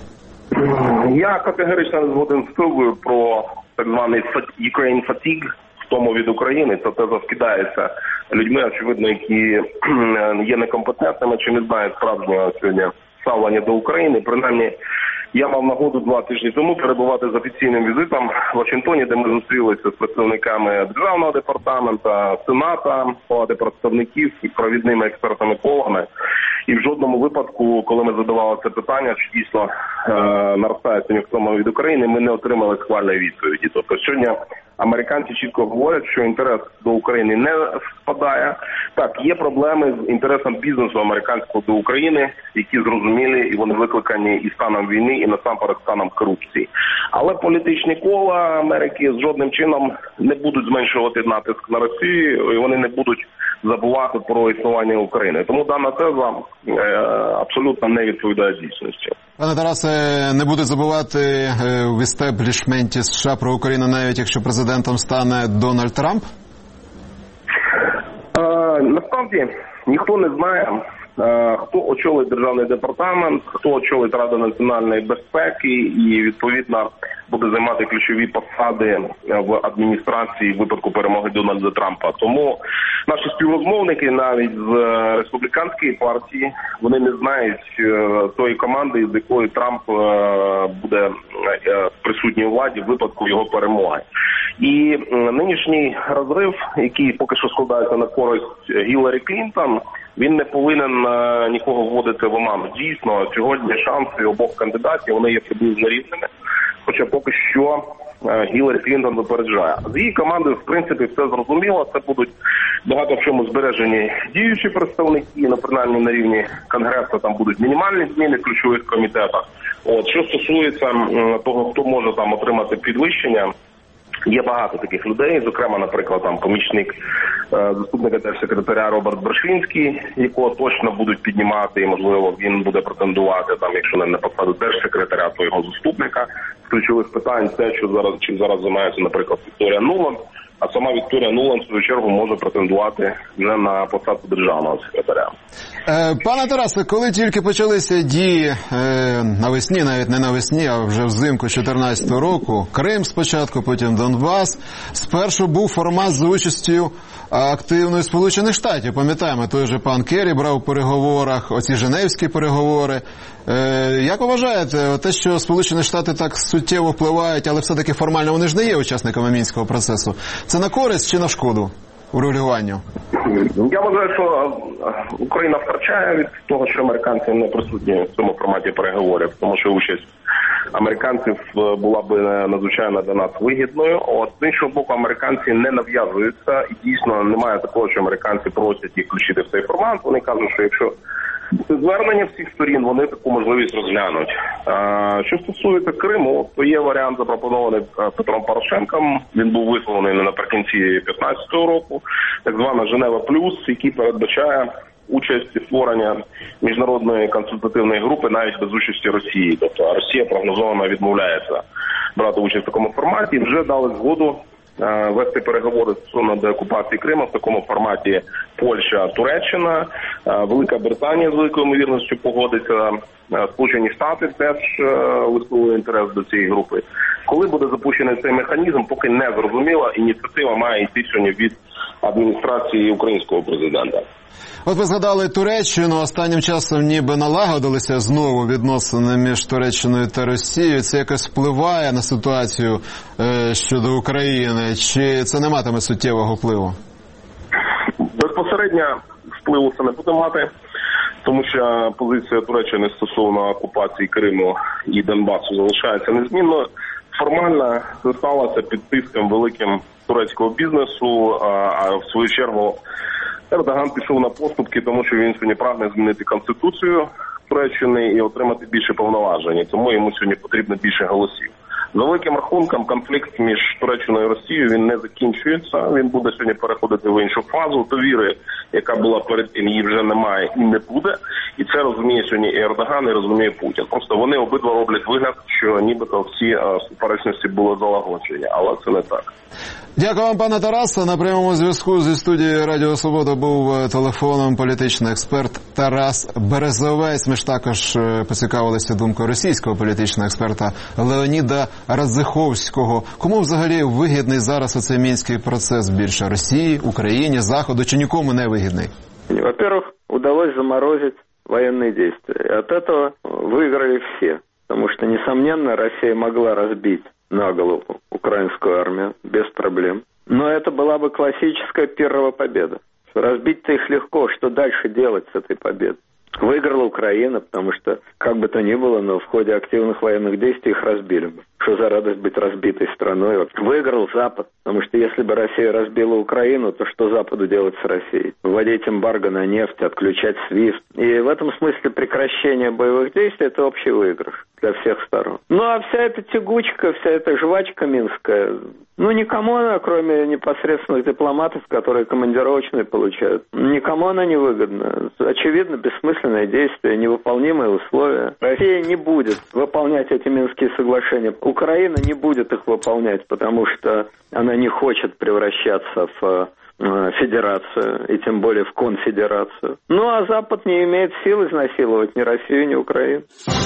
Я категорично не згоден з Києвою про так званий Ukraine fatigue, тому від України, це теза вкидається людьми, очевидно, які є некомпетентними чи не знають справжнього сьогодні ставлення до України. Принаймні, я мав нагоду 2 тижні тому перебувати з офіційним візитом в Вашингтоні, де ми зустрілися з представниками Державного департаменту, Сената, Палати представників і провідними експертами колами. І в жодному випадку, коли ми задавали це питання, чи дійсно наростає симптоми від України, ми не отримали схвальної відповіді. Тобто сьогодні американці чітко говорять, що інтерес до України не спадає. Так, є проблеми з інтересом бізнесу американського до України, які зрозумілі, і вони викликані і станом війни, і насамперед станом корупції. Але політичні кола Америки з жодним чином не будуть зменшувати натиск на Росію, і вони не будуть забувати про існування України. Тому дана теза абсолютно не відповідає дійсності. Пане Тарасе, не будуть забувати в істеблішменті США про Україну, навіть якщо президентом стане Дональд Трамп? Насправді, ніхто не знає, хто очолить Державний департамент, хто очолить Раду національної безпеки і, відповідно, буде займати ключові посади в адміністрації в випадку перемоги Дональда Трампа. Тому наші співрозмовники навіть з республіканської партії, вони не знають тої команди, з якою Трамп буде присутній у владі в випадку його перемоги. І нинішній розрив, який поки що складається на користь Гіларі Клінтон, він не повинен нікого вводити в оману. Дійсно, сьогодні шанси обох кандидатів, вони є приблизно рівними, хоча поки що Гіларі Клінтон випереджає. З її командою, в принципі, все зрозуміло. Це будуть багато в чому збережені діючі представники, принаймні на рівні Конгресу там будуть мінімальні зміни в ключових комітетах. Що стосується того, хто може там отримати підвищення, є багато таких людей, зокрема, наприклад, там помічник заступника держсекретаря Роберт Брошинський, якого точно будуть піднімати, і, можливо, він буде претендувати, там, якщо не на посаду держсекретаря, то його заступника з ключових питань, те, чим зараз займається, наприклад, Вікторія Нуланд. А сама Вікторія Нуланд, в свою чергу, може претендувати вже на посаду державного секретаря. Пане Тарасе, коли тільки почалися дії навесні, навіть не навесні, а вже взимку 2014 року, Крим спочатку, потім Донбас, спершу був формат з участю активної Сполучених Штатів. Пам'ятаємо, той же пан Керрі брав у переговорах, оці женевські переговори. Як вважаєте, те, що Сполучені Штати так суттєво впливають, але все-таки формально вони ж не є учасниками Мінського процесу, це на користь чи на шкоду? урегулюванню? Я вважаю, що Україна втрачає від того, що американці не присутні в цьому форматі переговорів, тому що участь американців була б надзвичайно для нас вигідною. З іншого боку, американці не нав'язуються, і дійсно немає такого, що американці просять їх включити в цей формат. Вони кажуть, що якщо звернення всіх сторін, вони таку можливість розглянуть. Що стосується Криму, то є варіант, запропонований Петром Порошенком. Він був висловлений наприкінці 2015 року, так звана Женева Плюс, який передбачає участь і створення міжнародної консультативної групи навіть без участі Росії. Тобто Росія прогнозовано відмовляється брати участь в такому форматі. І вже дали згоду вести переговори стосовно деокупації Криму в такому форматі Польща, Туреччина, Велика Британія з великою ймовірністю погодиться, Сполучені Штати теж висловили інтерес до цієї групи. Коли буде запущений цей механізм, поки не зрозуміло, ініціатива має йти сьогодні від адміністрації українського президента. От ви згадали Туреччину, останнім часом ніби налагодилися знову відносини між Туреччиною та Росією. Це якось впливає на ситуацію щодо України? Чи це не матиме суттєвого впливу? Безпосередньо впливу це не буде мати, тому що позиція Туреччини стосовно окупації Криму і Донбасу залишається незмінною. Формально це сталося під тиском великим турецького бізнесу, а в свою чергу Ердоган пішов на поступки, тому що він сьогодні прагне змінити Конституцію Туреччини і отримати більше повноважень. Тому йому сьогодні потрібно більше голосів. За великим рахунком, конфлікт між Туреччиною і Росією, він не закінчується. Він буде сьогодні переходити в іншу фазу. Довіри, яка була перед тим, її вже немає і не буде. І це розуміє сьогодні і Ердоган, і розуміє Путін. Просто вони обидва роблять вигляд, що нібито всі суперечності були залагоджені. Але це не так. Дякую вам, пане Тарасе. На прямому зв'язку зі студією Радіо Свобода був телефоном політичний експерт Тарас Березовець. Ми ж також поцікавилися думкою російського політичного експерта Леоніда Радзиховського. Кому взагалі вигідний зараз оцей мінський процес більше? Росії, Україні, Заходу чи нікому не вигідний? Во-первых, удалось заморозить военные действия. И от этого выиграли все. Потому что, несомненно, Россия могла разбить на голову украинскую армию без проблем. Но это была бы классическая первая победа. Разбить-то их легко. Что дальше делать с этой победой? Выиграла Украина, потому что, как бы то ни было, но в ходе активных военных действий их разбили бы. Что за радость быть разбитой страной? Выиграл Запад, потому что если бы Россия разбила Украину, то что Западу делать с Россией? Вводить эмбарго на нефть, отключать SWIFT. И в этом смысле прекращение боевых действий – это общий выигрыш для всех сторон. Ну а вся эта тягучка, вся эта жвачка минская, никому она, кроме непосредственных дипломатов, которые командировочные получают, никому она не выгодна. Очевидно, бессмысленное действие, невыполнимые условия. Россия не будет выполнять эти Минские соглашения. Украина не будет их выполнять, потому что она не хочет превращаться в федерацию, и тем более в конфедерацию. А Запад не имеет сил изнасиловать ни Россию, ни Украину.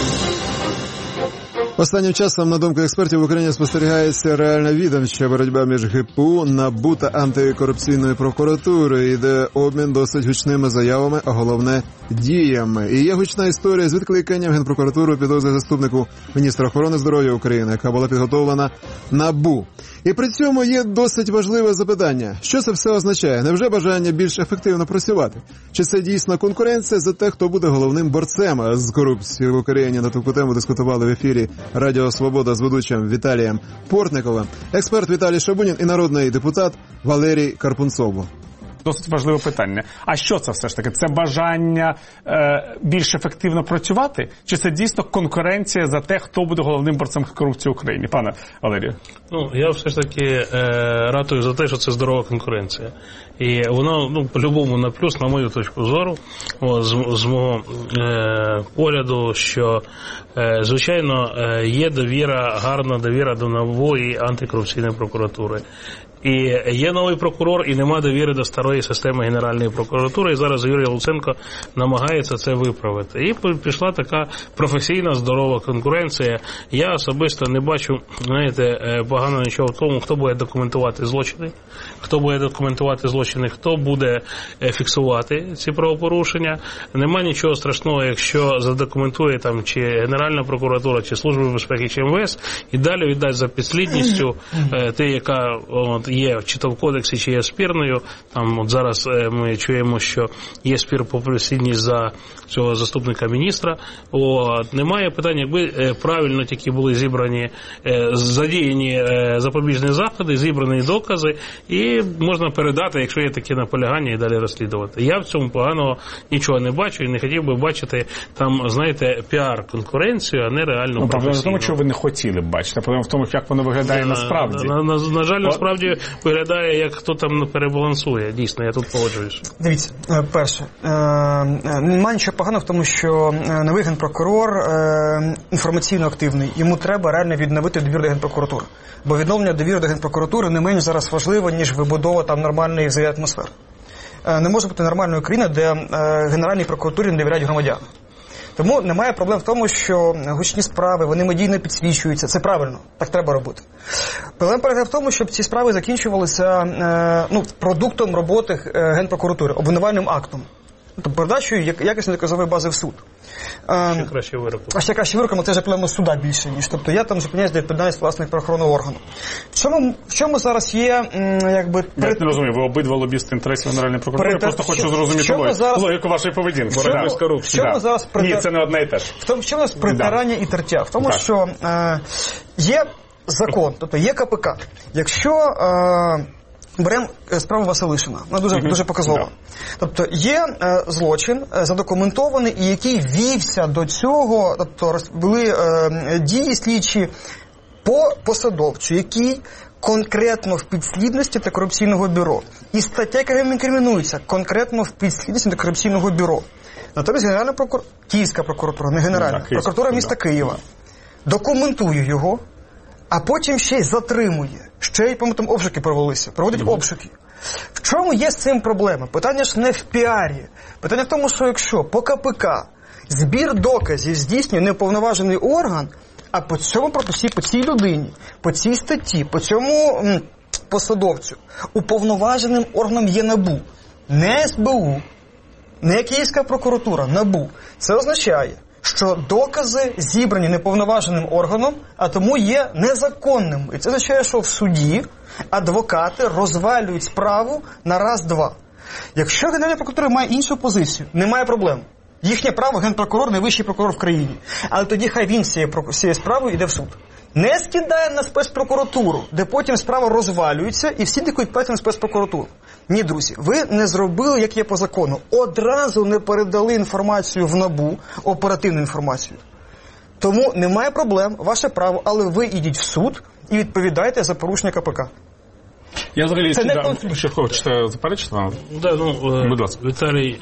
Останнім часом, на думку експертів, в Україні спостерігається реальна відомча боротьба між ГПУ, НАБУ та антикорупційною прокуратурою. Йде обмін досить гучними заявами, а головне – діями. І є гучна історія з відкликанням в Генпрокуратуру підозри заступнику міністра охорони здоров'я України, яка була підготовлена НАБУ. І при цьому є досить важливе запитання. Що це все означає? Невже бажання більш ефективно працювати? Чи це дійсно конкуренція за те, хто буде головним борцем з корупцією в Україні? На таку тему дискутували в ефірі Радіо Свобода з ведучим Віталієм Портниковим, експерт Віталій Шабунін і народний депутат Валерій Карпунцов. Досить важливе питання. А що це все ж таки? Це бажання більш ефективно працювати? Чи це дійсно конкуренція за те, хто буде головним борцем корупції в Україні? Пане Валерію. Я все ж таки ратую за те, що це здорова конкуренція. І воно, по-любому на плюс, на мою точку зору, з мого погляду, що, звичайно, є довіра, гарна довіра до НАБУ і антикорупційної прокуратури. І є новий прокурор, і нема довіри до старої системи Генеральної прокуратури, і зараз Юрій Луценко намагається це виправити. І пішла така професійна, здорова конкуренція. Я особисто не бачу, погано нічого в тому, хто буде документувати злочини. Хто буде документувати злочини злочини, хто буде фіксувати ці правопорушення. Нема нічого страшного, якщо задокументує там чи Генеральна прокуратура, чи Служба безпеки, чи МВС, і далі віддасть за підслідністю те, яка є чи то в кодексі, чи є спірною. Там от зараз ми чуємо, що є спір по підслідність за цього заступника міністра. Немає питань, якби правильно тільки були зібрані, задіяні запобіжні заходи, зібрані докази, і можна передати, якщо є такі наполягання, і далі розслідувати. Я в цьому поганого нічого не бачу і не хотів би бачити там, знаєте, піар-конкуренцію, а не реальну професійну. Проблема в тому, що ви не хотіли б бачити, а проблема в тому, як воно виглядає насправді. На жаль, насправді виглядає, як хто там перебалансує. Дійсно, я тут погоджуюсь. Дивіться, перше, немає нічого поганого в тому, що новий генпрокурор інформаційно активний. Йому треба реально відновити довіру до генпрокуратури. Бо відновлення довіри до генпрокуратури не менш зараз важливо, ніж вибудова там нормальної взаємної атмосфери. Не може бути нормальної країни, де Генеральній прокуратурі не довіряють громадяни. Тому немає проблем в тому, що гучні справи, вони медійно підсвічуються. Це правильно, так треба робити. Проблема полягає в тому, щоб ці справи закінчувалися продуктом роботи Генпрокуратури, обвинувальним актом. Тобто передачою якісної доказової бази в суд. Ще краще вироку. А ще краще вироку, але це вже проблема суда більше, ніж. Тобто я там зупиняюсь до відповідальності власних правоохоронного органу. В чому зараз є, якби... Я не розумію, ви обидва лобісти інтересів Генеральної прокуратури, я просто хочу зрозуміти логіку вашої поведінки. Ні, це не одне і те ж. В чому у нас притирання і тертя? В тому, що є закон, тобто є КПК. Якщо... Беремо справу Василишина. Вона дуже показова. Тобто є злочин задокументований, і який вівся до цього, тобто були дії слідчі по посадовцю, який конкретно в підслідності антикорупційного бюро. І стаття, яка інкримінується, конкретно в підслідності антикорупційного бюро. Натомість Генеральна прокуратура, Київська прокуратура, не Генеральна, прокуратура міста Києва документує його, а потім ще й затримує. Ще й, там обшуки проводять обшуки. В чому є з цим проблема? Питання ж не в піарі. Питання в тому, що якщо по КПК збір доказів здійснює неуповноважений орган, а по цьому по цій людині, по цій статті, по цьому посадовцю, уповноваженим органом є НАБУ. Не СБУ, не Київська прокуратура, НАБУ. Це означає, що докази зібрані неповноваженим органом, а тому є незаконним. І це означає, що в суді адвокати розвалюють справу на раз-два. Якщо Генеральна прокуратура має іншу позицію, немає проблем. Їхнє право генпрокурор, найвищий прокурор в країні. Але тоді хай він цією справою йде в суд. Не скидає на спецпрокуратуру, де потім справа розвалюється і всі дикують пальцем на спецпрокуратуру. Ні, друзі, ви не зробили, як є по закону. Одразу не передали інформацію в НАБУ, оперативну інформацію. Тому немає проблем, ваше право, але ви йдіть в суд і відповідайте за порушення КПК. Я взагалі це не конфлікт. Ще хочете заперечити вам? Будь ласка. Віталій,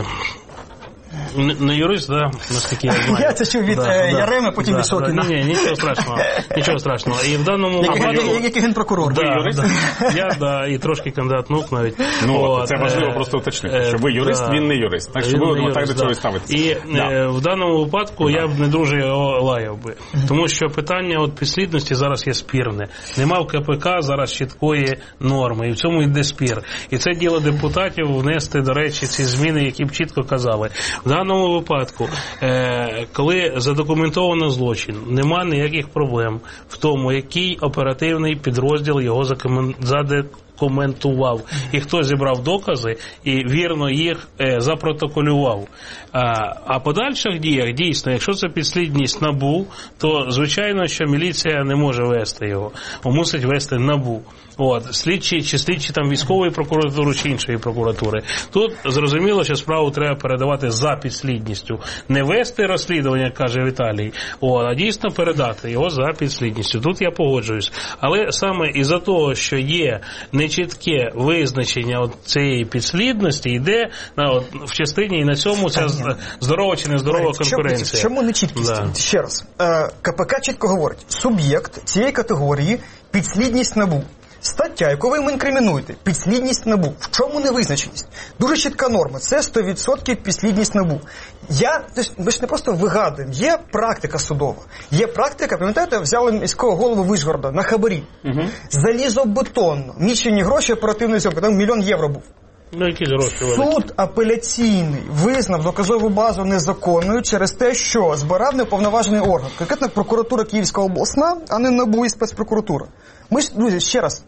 не юрист, наскільки я знаю. Я це чув від Яреми, потім від Сокіна. Ні, нічого страшного. І в даному як і генпрокурор. Ви юрист? Я, і трошки кандидат наук навіть. Це важливо просто уточнити, що ви юрист, він не юрист. Так що будемо так до цього ставитися. І в даному випадку я б не дуже його лаяв би. Тому що питання підслідності зараз є спірне. Нема в КПК зараз чіткої норми, і в цьому йде спір. І це діло депутатів внести, до речі, ці зміни, які б чітко казали. В даному випадку, коли задокументовано злочин, нема ніяких проблем в тому, який оперативний підрозділ його задокументував. І хто зібрав докази і вірно їх запротоколював. А по подальших діях, дійсно, якщо це підслідність НАБУ, то, звичайно, що міліція не може вести його. Мусить вести НАБУ. Слідчі там військової прокуратури чи іншої прокуратури. Тут зрозуміло, що справу треба передавати за підслідністю. Не вести розслідування, каже Віталій, а дійсно передати його за підслідністю. Тут я погоджуюсь. Але саме із-за того, що є нечітке визначення цієї підслідності, йде в частині і на цьому ця здорова чи нездорова конкуренція. Чому нечіткість? Ще раз. КПК чітко говорить, суб'єкт цієї категорії – підслідність НАБУ. Стаття, яку ви інкримінуєте, підслідність НАБУ. В чому невизначеність? Дуже чітка норма. Це 100% підслідність НАБУ. Ми ж не просто вигадуємо. Є практика судова. Є практика, пам'ятаєте, взяли міського голову Вишгорода на хабарі. Залізобетонно. Мічені гроші, оперативної зйомки. Там 1 мільйон євро був. Ну, якісь гроші великі. Суд апеляційний визнав доказову базу незаконною через те, що збирав неуповноважений орган. Конкретно прокуратура Київська обласна, а не НАБУ і спецпрокуратура. Ми ж, друзі, ще раз.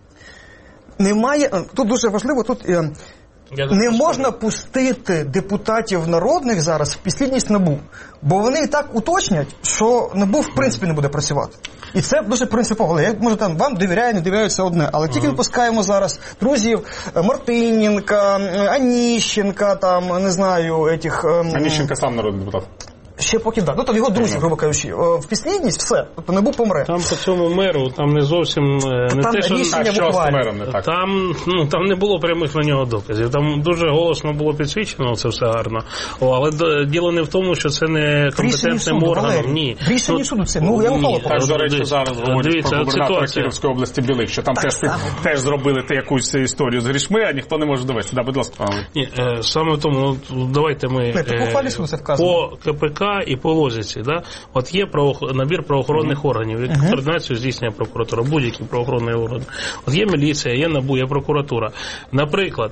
Немає, тут дуже важливо, тут не можна пустити депутатів народних зараз в підслідність НАБУ, бо вони і так уточнять, що НАБУ в принципі не буде працювати. І це дуже принципово. Я, може, там вам довіряю, не довіряю, це одне. Але тільки ми пускаємо зараз друзів Мартиненка, Аніщенка, там, не знаю, этих... Аніщенка сам народний депутат. Ще поки да. Ну, то його друзі, грубо кажучи. В підслідність все. Тобто НАБУ помре. Там по цьому меру, там не зовсім... не там те, що рішення буквально. Там не було прямих на нього доказів. Там дуже голосно було підсвічено, це все гарно. Але діло не в тому, що це не компетентним органом. Ні. В рішенні суду це. Ну, я ухвалу покажу. Так, до речі, зараз говорять про губернатора Київської області Білик, що там теж зробили якусь історію з грішми, а ніхто не може довести. Да, будь ласка. Ні, саме в тому, давайте ми по КПК і по логіці, да? От є набір правоохоронних органів, які координацію здійснює прокуратура, будь-які правоохоронні органи. От є міліція, є НАБУ, є прокуратура. Наприклад,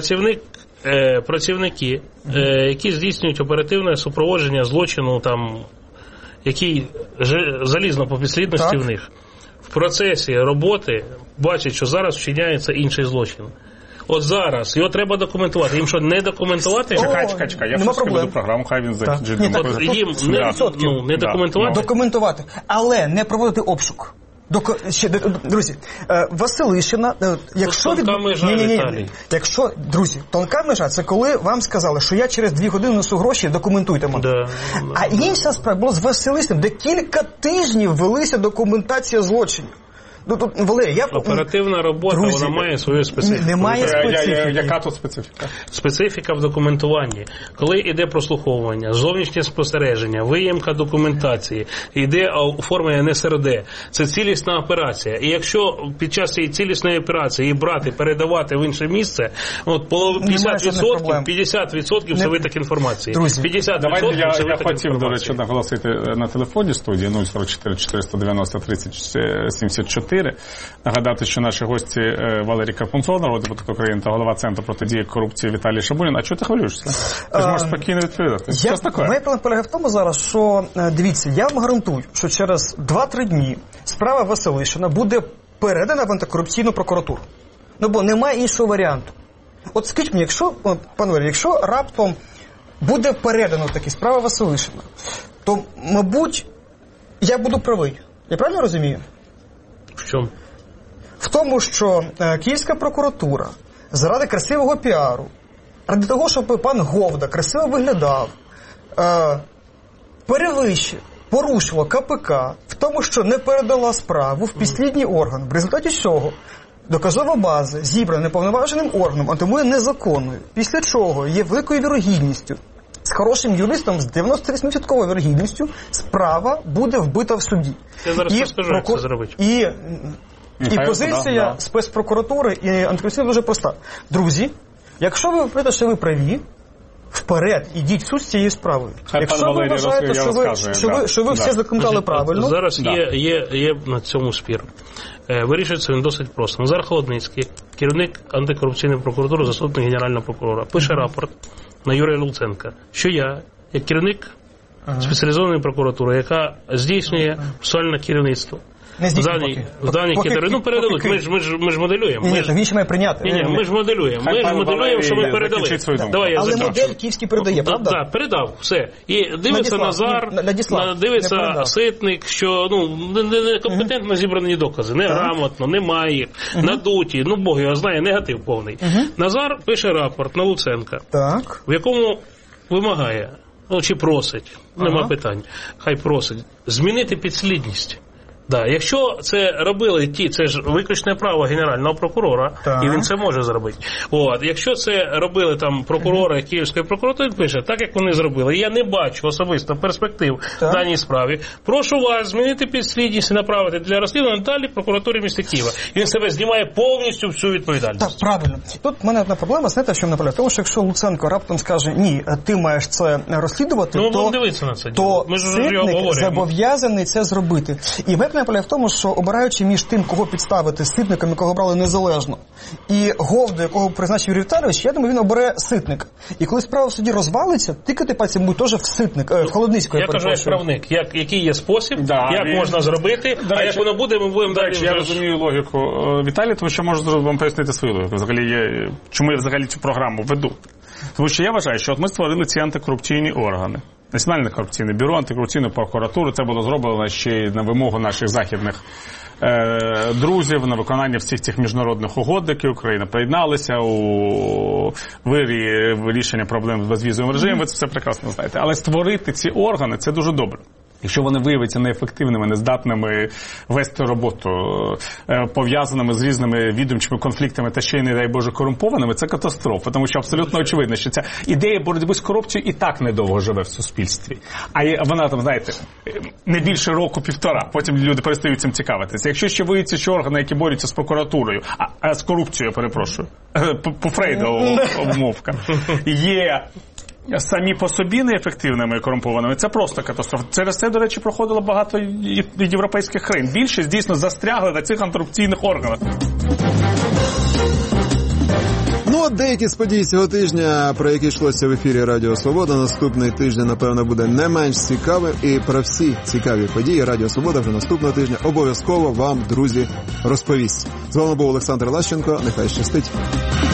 працівники, які здійснюють оперативне супроводження злочину, там, який залізно по підслідності в них, в процесі роботи бачать, що зараз вчиняється інший злочин. От зараз його треба документувати. Їм що, не документувати? Чекай. Я все веду програму, хай він закінчить. Їм не документувати? Документувати, але не проводити обшук. Друзі, Василишина, якщо якщо, друзі, тонка межа, це коли вам сказали, що я через 2 години несу гроші, документуйте мене. А інша справа була з Василишиним, де кілька тижнів велися документація злочинів. Ну, тут, Валерій, оперативна робота, вона має свою специфіку. Немає специфіки. Яка тут специфіка? Специфіка в документуванні. Коли йде прослуховування, зовнішнє спостереження, виїмка документації, йде оформлення НСРД. Це цілісна операція. І якщо під час цієї цілісної операції її брати, передавати в інше місце, от 50% це виток інформації. 50% давайте це виток я хотів, до речі, наголосити на телефоні студії 044 490 30 74. Нагадати, що наші гості Валерій Карпунцов, народний депутат України, та голова Центру протидії корупції Віталій Шабунін. А чого ти хвилюєшся? Ти ж можеш спокійно відповідати. Моя проблема полягає в тому зараз, що, дивіться, я вам гарантую, що через 2-3 дні справа Василишина буде передана в антикорупційну прокуратуру. Ну, бо немає іншого варіанту. От скажіть мені, пане Валерій, якщо раптом буде передано таки справа Василишина, то, мабуть, я буду правий. Я правильно розумію? В чому? В тому, що Київська прокуратура заради красивого піару, ради того, щоб пан Говда красиво виглядав, порушувала КПК в тому, що не передала справу в підслідній орган. В результаті цього доказова база, зібрана неповноваженим органом, а тому є незаконною. Після чого є великою вірогідністю, з хорошим юристом, з 98% вірогідністю, справа буде вбита в суді. Я зараз розкажу, як це зробити. І позиція спецпрокуратури і антикорупційної дуже проста. Друзі, якщо ви вважаєте, що ви праві, вперед, ідіть в суд з цією справою. Якщо ви вважаєте, що ви все документували правильно... Зараз є на цьому спір. Вирішується він досить просто. Назар Холодницький, керівник антикорупційної прокуратури, заступник генерального прокурора, пише рапорт на Юрія Луценка, що я, як керівник спеціалізованої прокуратури, яка здійснює процесуальне керівництво, в даній категорії. Ну, передадуть. Ми ж моделюємо. Ні, він ще має прийняти. Ні, ми ж моделюємо. Ми ж моделюємо, що ми передали. Але модель Київський передає, правда? Так, передав, все. І дивиться Назар, дивиться Ситник, що некомпетентно зібрані докази. Неграмотно, немає їх, надуті. Ну, Бог його знає, негатив повний. Назар пише рапорт на Луценка, в якому вимагає, чи просить, нема питань, хай просить, змінити підслідність. Да, якщо це робили це ж виключне право генерального прокурора, і він це може зробити. Якщо це робили там прокурори Київської прокуратури, він пише, так як вони зробили, я не бачу особисто перспектив в даній справі, прошу вас змінити підслідність і направити для розслідування далі прокуратурі міста Києва. І він себе знімає повністю всю відповідальність. Так, правильно. Тут в мене одна проблема, знаєте, що наполягає? Тому що якщо Луценко раптом скаже, ні, ти маєш це розслідувати, то Ситник зобов'язаний це зробити. І в мене Питання полягає в тому, що обираючи між тим, кого підставити ситником, якого брали незалежно, і Говду, якого призначив Юрій Віталійович, я думаю, він обере ситника. І коли справа в суді розвалиться, тикати пальцем буде теж в Холодницького. Я кажу, як правник, який є спосіб, як можна зробити, а як воно буде, ми будемо далі. Я розумію логіку Віталія, тому що можу вам пояснити свою логіку. Чому я взагалі цю програму веду. Тому що я вважаю, що от ми створили ці антикорупційні органи. Національне корупційне бюро, антикорупційну прокуратуру. Це було зроблено ще й на вимогу наших західних друзів, на виконання всіх цих міжнародних угод, які Україна приєдналася у вирі вирішення проблем з безвізовим режимом. Ви це все прекрасно знаєте. Але створити ці органи – це дуже добре. Якщо вони виявляться неефективними, нездатними вести роботу, пов'язаними з різними відомчими конфліктами та ще й, не дай Боже, корумпованими, це катастрофа. Тому що абсолютно очевидно, що ця ідея боротьби з корупцією і так недовго живе в суспільстві. А вона там, знаєте, не більше року-півтора, потім люди перестають цим цікавитися. Якщо ще виявиться, що органи, які борються з прокуратурою, з корупцією, я перепрошую, по Фрейду обмовка, є самі по собі неефективними і корумпованими, це просто катастрофа. Через це, до речі, проходило багато європейських країн. Більшість дійсно застрягли на цих антикорупційних органах. Ну, от деякі з подій цього тижня, про які йшлося в ефірі Радіо Свобода, наступний тиждень, напевно, буде не менш цікавим. І про всі цікаві події Радіо Свобода вже наступного тижня обов'язково вам, друзі, розповість. З вами був Олександр Лащенко. Нехай щастить.